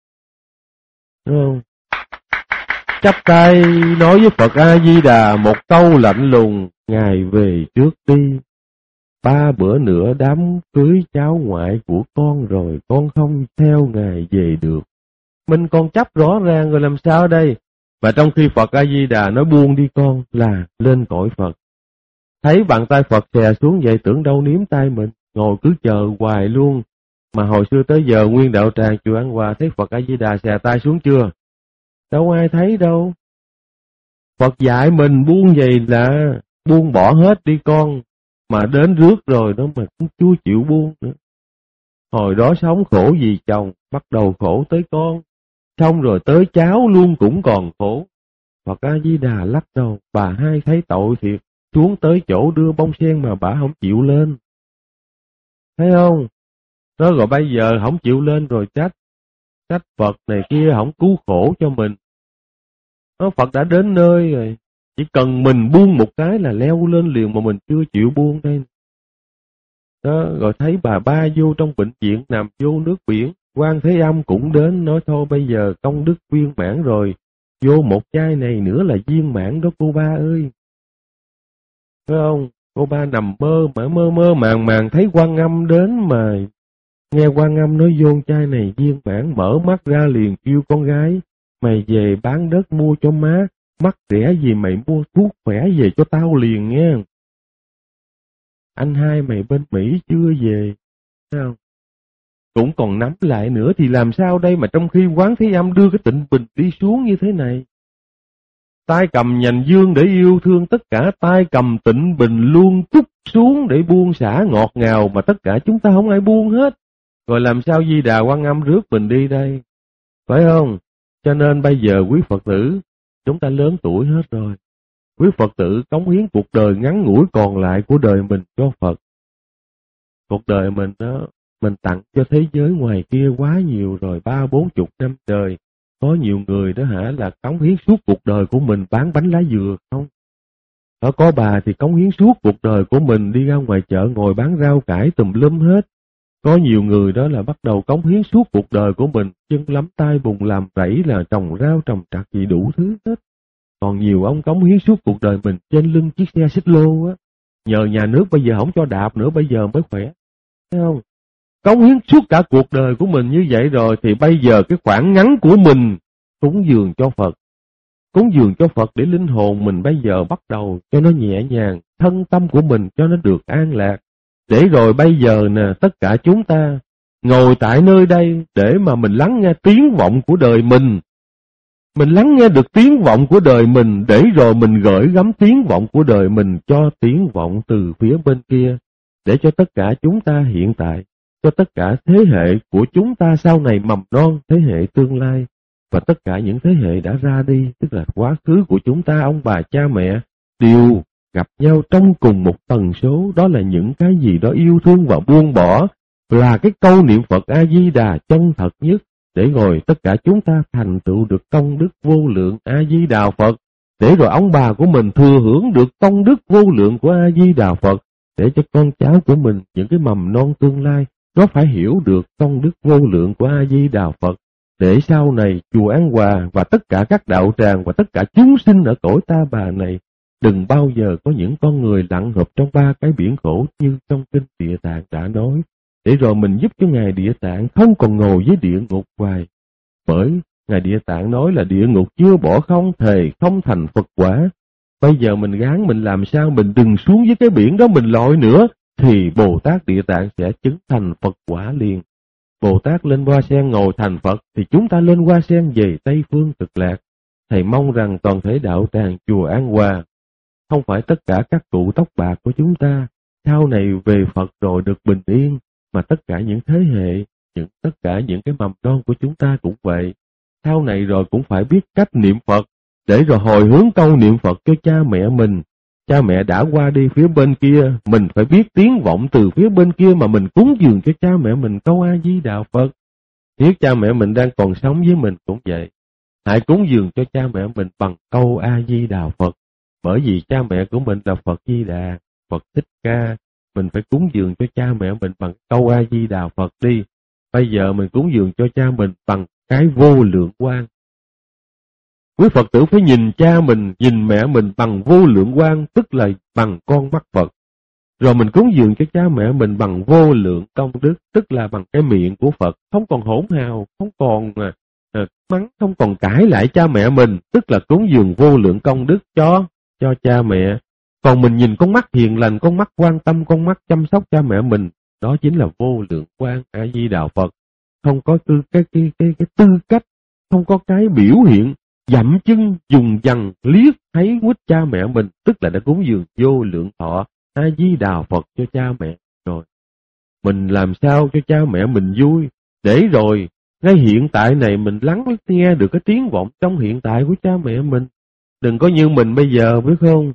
Đúng không? Chắp tay nói với Phật A Di Đà một câu lạnh lùng, Ngài về trước đi. 3 bữa nữa đám cưới cháu ngoại của con rồi, con không theo Ngài về được. Mình còn chấp rõ ràng rồi làm sao đây? Và trong khi Phật A Di Đà nói buông đi con là lên cõi Phật. Thấy bàn tay Phật xè xuống vậy tưởng đâu niếm tay mình, ngồi cứ chờ hoài luôn. Mà hồi xưa tới giờ nguyên đạo tràng chùa An Hòa thấy Phật A Di Đà xè tay xuống chưa? Đâu ai thấy đâu. Phật dạy mình buông vậy là buông bỏ hết đi con. Mà đến rước rồi đó mà cũng chưa chịu buông nữa. Hồi đó sống khổ vì chồng, bắt đầu khổ tới con. Xong rồi tới cháu luôn cũng còn khổ. Phật A Di Đà lắc đầu, bà hai thấy tội thiệt, xuống tới chỗ đưa bông sen mà bà không chịu lên. Thấy không? Đó rồi bây giờ không chịu lên rồi trách Phật này kia không cứu khổ cho mình. Đó, Phật đã đến nơi rồi, chỉ cần mình buông một cái là leo lên liền mà mình chưa chịu buông đây. Đó, rồi thấy bà ba vô trong bệnh viện nằm vô nước biển, Quan Thế Âm cũng đến nói thôi bây giờ công đức viên mãn rồi, vô một chai này nữa là viên mãn đó cô ba ơi. Phải không? Cô ba nằm mơ màng thấy Quan Âm đến mà nghe Quan Âm nói vô chai này viên mãn, mở mắt ra liền kêu con gái, mày về bán đất mua cho má, mắc rẻ gì mày mua thuốc khỏe về cho tao liền nghe. Anh hai mày bên Mỹ chưa về, thấy không? Cũng còn nắm lại nữa thì làm sao đây mà trong khi Quán Thế Âm đưa cái Tịnh Bình đi xuống như thế này. Tay cầm nhành dương để yêu thương tất cả, tay cầm Tịnh Bình luôn túc xuống để buông xả ngọt ngào mà tất cả chúng ta không ai buông hết. Rồi làm sao Di Đà Quan Âm rước mình đi đây, phải không? Cho nên bây giờ quý Phật tử chúng ta lớn tuổi hết rồi. Quý Phật tử cống hiến cuộc đời ngắn ngủi còn lại của đời mình cho Phật. Cuộc đời mình đó, mình tặng cho thế giới ngoài kia quá nhiều rồi, 30-40 năm trời. Có nhiều người đó là cống hiến suốt cuộc đời của mình bán bánh lá dừa không? Có bà thì cống hiến suốt cuộc đời của mình đi ra ngoài chợ ngồi bán rau cải tùm lum hết. Có nhiều người đó là bắt đầu cống hiến suốt cuộc đời của mình, chân lắm tay bùn làm rẫy là trồng rau trồng trặc gì đủ thứ hết. Còn nhiều ông cống hiến suốt cuộc đời mình trên lưng chiếc xe xích lô á, nhờ nhà nước bây giờ không cho đạp nữa, bây giờ mới khỏe. Thấy không? Cống hiến suốt cả cuộc đời của mình như vậy rồi thì bây giờ cái khoảng ngắn của mình cúng dường cho Phật. Cúng dường cho Phật để linh hồn mình bây giờ bắt đầu cho nó nhẹ nhàng, thân tâm của mình cho nó được an lạc. Để rồi bây giờ nè, tất cả chúng ta ngồi tại nơi đây để mà mình lắng nghe tiếng vọng của đời mình. Mình lắng nghe được tiếng vọng của đời mình để rồi mình gửi gắm tiếng vọng của đời mình cho tiếng vọng từ phía bên kia. Để cho tất cả chúng ta hiện tại, cho tất cả thế hệ của chúng ta sau này mầm non, thế hệ tương lai, và tất cả những thế hệ đã ra đi, tức là quá khứ của chúng ta, ông bà cha mẹ, đều gặp nhau trong cùng một tần số, đó là những cái gì đó yêu thương và buông bỏ, là cái câu niệm Phật A-di-đà chân thật nhất, để rồi tất cả chúng ta thành tựu được công đức vô lượng A-di-đà Phật, để rồi ông bà của mình thừa hưởng được công đức vô lượng của A-di-đà Phật, để cho con cháu của mình, những cái mầm non tương lai, nó phải hiểu được công đức vô lượng của A-di-đà Phật, để sau này chùa An Hòa và tất cả các đạo tràng và tất cả chúng sinh ở cõi ta bà này đừng bao giờ có những con người lặn ngập trong ba cái biển khổ như trong kinh Địa Tạng đã nói, để rồi mình giúp cho Ngài Địa Tạng không còn ngồi với địa ngục hoài. Bởi Ngài Địa Tạng nói là địa ngục chưa bỏ không thề không thành Phật quả. Bây giờ mình gán mình làm sao mình đừng xuống với cái biển đó mình lội nữa, thì Bồ Tát Địa Tạng sẽ chứng thành Phật quả liền. Bồ Tát lên Hoa Sen ngồi thành Phật, thì chúng ta lên Hoa Sen về Tây Phương Cực Lạc. Thầy mong rằng toàn thể đạo tràng chùa An Hòa, không phải tất cả các cụ tóc bạc của chúng ta, sau này về Phật rồi được bình yên, mà tất cả những thế hệ, tất cả những cái mầm non của chúng ta cũng vậy. Sau này rồi cũng phải biết cách niệm Phật, để rồi hồi hướng câu niệm Phật cho cha mẹ mình. Cha mẹ đã qua đi phía bên kia, mình phải biết tiếng vọng từ phía bên kia mà mình cúng dường cho cha mẹ mình câu A-di-đà Phật. Nếu cha mẹ mình đang còn sống với mình cũng vậy, hãy cúng dường cho cha mẹ mình bằng câu A-di-đà Phật. Bởi vì cha mẹ của mình là Phật Di Đà, Phật Thích Ca, mình phải cúng dường cho cha mẹ mình bằng câu A-di-đà Phật đi. Bây giờ mình cúng dường cho cha mình bằng cái vô lượng quang. Quý Phật tử phải nhìn cha mình, nhìn mẹ mình bằng vô lượng quang, tức là bằng con mắt Phật. Rồi mình cúng dường cho cha mẹ mình bằng vô lượng công đức, tức là bằng cái miệng của Phật, không còn hỗn hào, không còn mắng, không còn cãi lại cha mẹ mình, tức là cúng dường vô lượng công đức cho cha mẹ. Còn mình nhìn con mắt hiền lành, con mắt quan tâm, con mắt chăm sóc cha mẹ mình, đó chính là vô lượng quang A-di-đà Phật. Không có cái tư cách, không có cái biểu hiện dậm chân dùng dằn liếc thấy quýt cha mẹ mình, tức là đã cúng dường vô lượng thọ A-di-đà Phật cho cha mẹ rồi. Mình làm sao cho cha mẹ mình vui, để rồi ngay hiện tại này mình lắng nghe được cái tiếng vọng trong hiện tại của cha mẹ mình. Đừng có như mình bây giờ, biết không?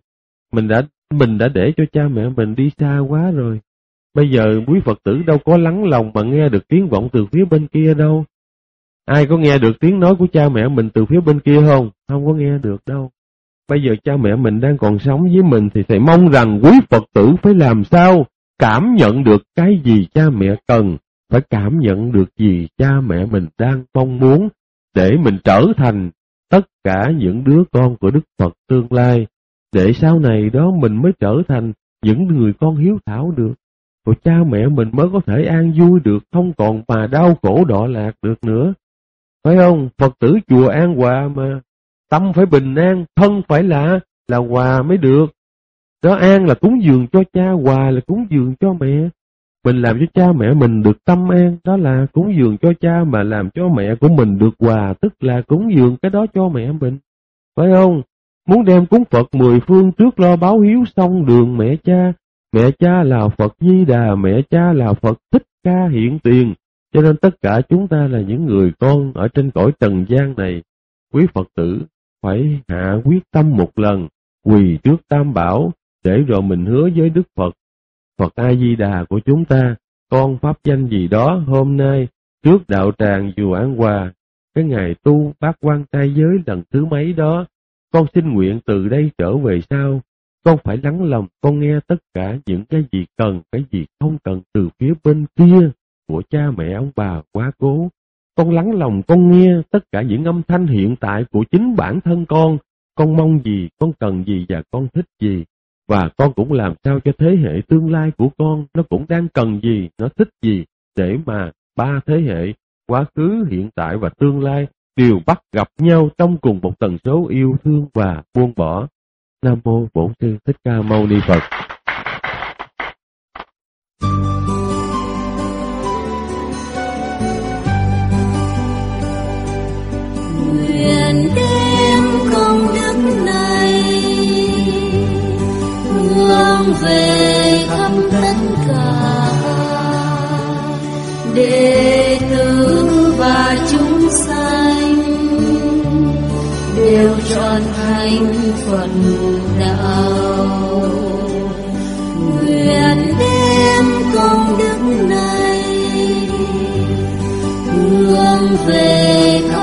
Mình đã để cho cha mẹ mình đi xa quá rồi. Bây giờ quý Phật tử đâu có lắng lòng mà nghe được tiếng vọng từ phía bên kia đâu. Ai có nghe được tiếng nói của cha mẹ mình từ phía bên kia không? Không có nghe được đâu. Bây giờ cha mẹ mình đang còn sống với mình thì thầy mong rằng quý Phật tử phải làm sao cảm nhận được cái gì cha mẹ cần, phải cảm nhận được gì cha mẹ mình đang mong muốn, để mình trở thành tất cả những đứa con của Đức Phật tương lai, để sau này đó mình mới trở thành những người con hiếu thảo được, rồi cha mẹ mình mới có thể an vui được, không còn mà đau khổ đọa lạc được nữa. Phải không? Phật tử chùa An Hòa mà, tâm phải bình an, thân phải là hòa mới được. Đó, an là cúng dường cho cha, hòa là cúng dường cho mẹ. Mình làm cho cha mẹ mình được tâm an, đó là cúng dường cho cha, mà làm cho mẹ của mình được hòa, tức là cúng dường cái đó cho mẹ mình. Phải không? Muốn đem cúng Phật 10 phương trước lo báo hiếu xong đường mẹ cha là Phật Di Đà, mẹ cha là Phật Thích Ca hiện tiền. Cho nên tất cả chúng ta là những người con ở trên cõi trần gian này. Quý Phật tử phải hạ quyết tâm một lần, quỳ trước Tam Bảo, để rồi mình hứa với Đức Phật, Phật A-di-đà của chúng ta, con pháp danh gì đó hôm nay, trước đạo tràng chùa An Hòa, cái ngày tu bát quan trai giới lần thứ mấy đó, con xin nguyện từ đây trở về sau, con phải lắng lòng con nghe tất cả những cái gì cần, cái gì không cần từ phía bên kia của cha mẹ ông bà quá cố. Con lắng lòng con nghe tất cả những âm thanh hiện tại của chính bản thân con mong gì, con cần gì và con thích gì. Và con cũng làm sao cho thế hệ tương lai của con nó cũng đang cần gì, nó thích gì, để mà ba thế hệ, quá khứ, hiện tại và tương lai đều bắt gặp nhau trong cùng một tần số yêu thương và buông bỏ. Nam mô Bổn Sư Thích Ca Mâu Ni Phật. Nguyện đem công đức này hướng về khắp tất cả đệ tử và chúng sanh đều trọn thành Phật đạo. Nguyện đem công đức này hướng về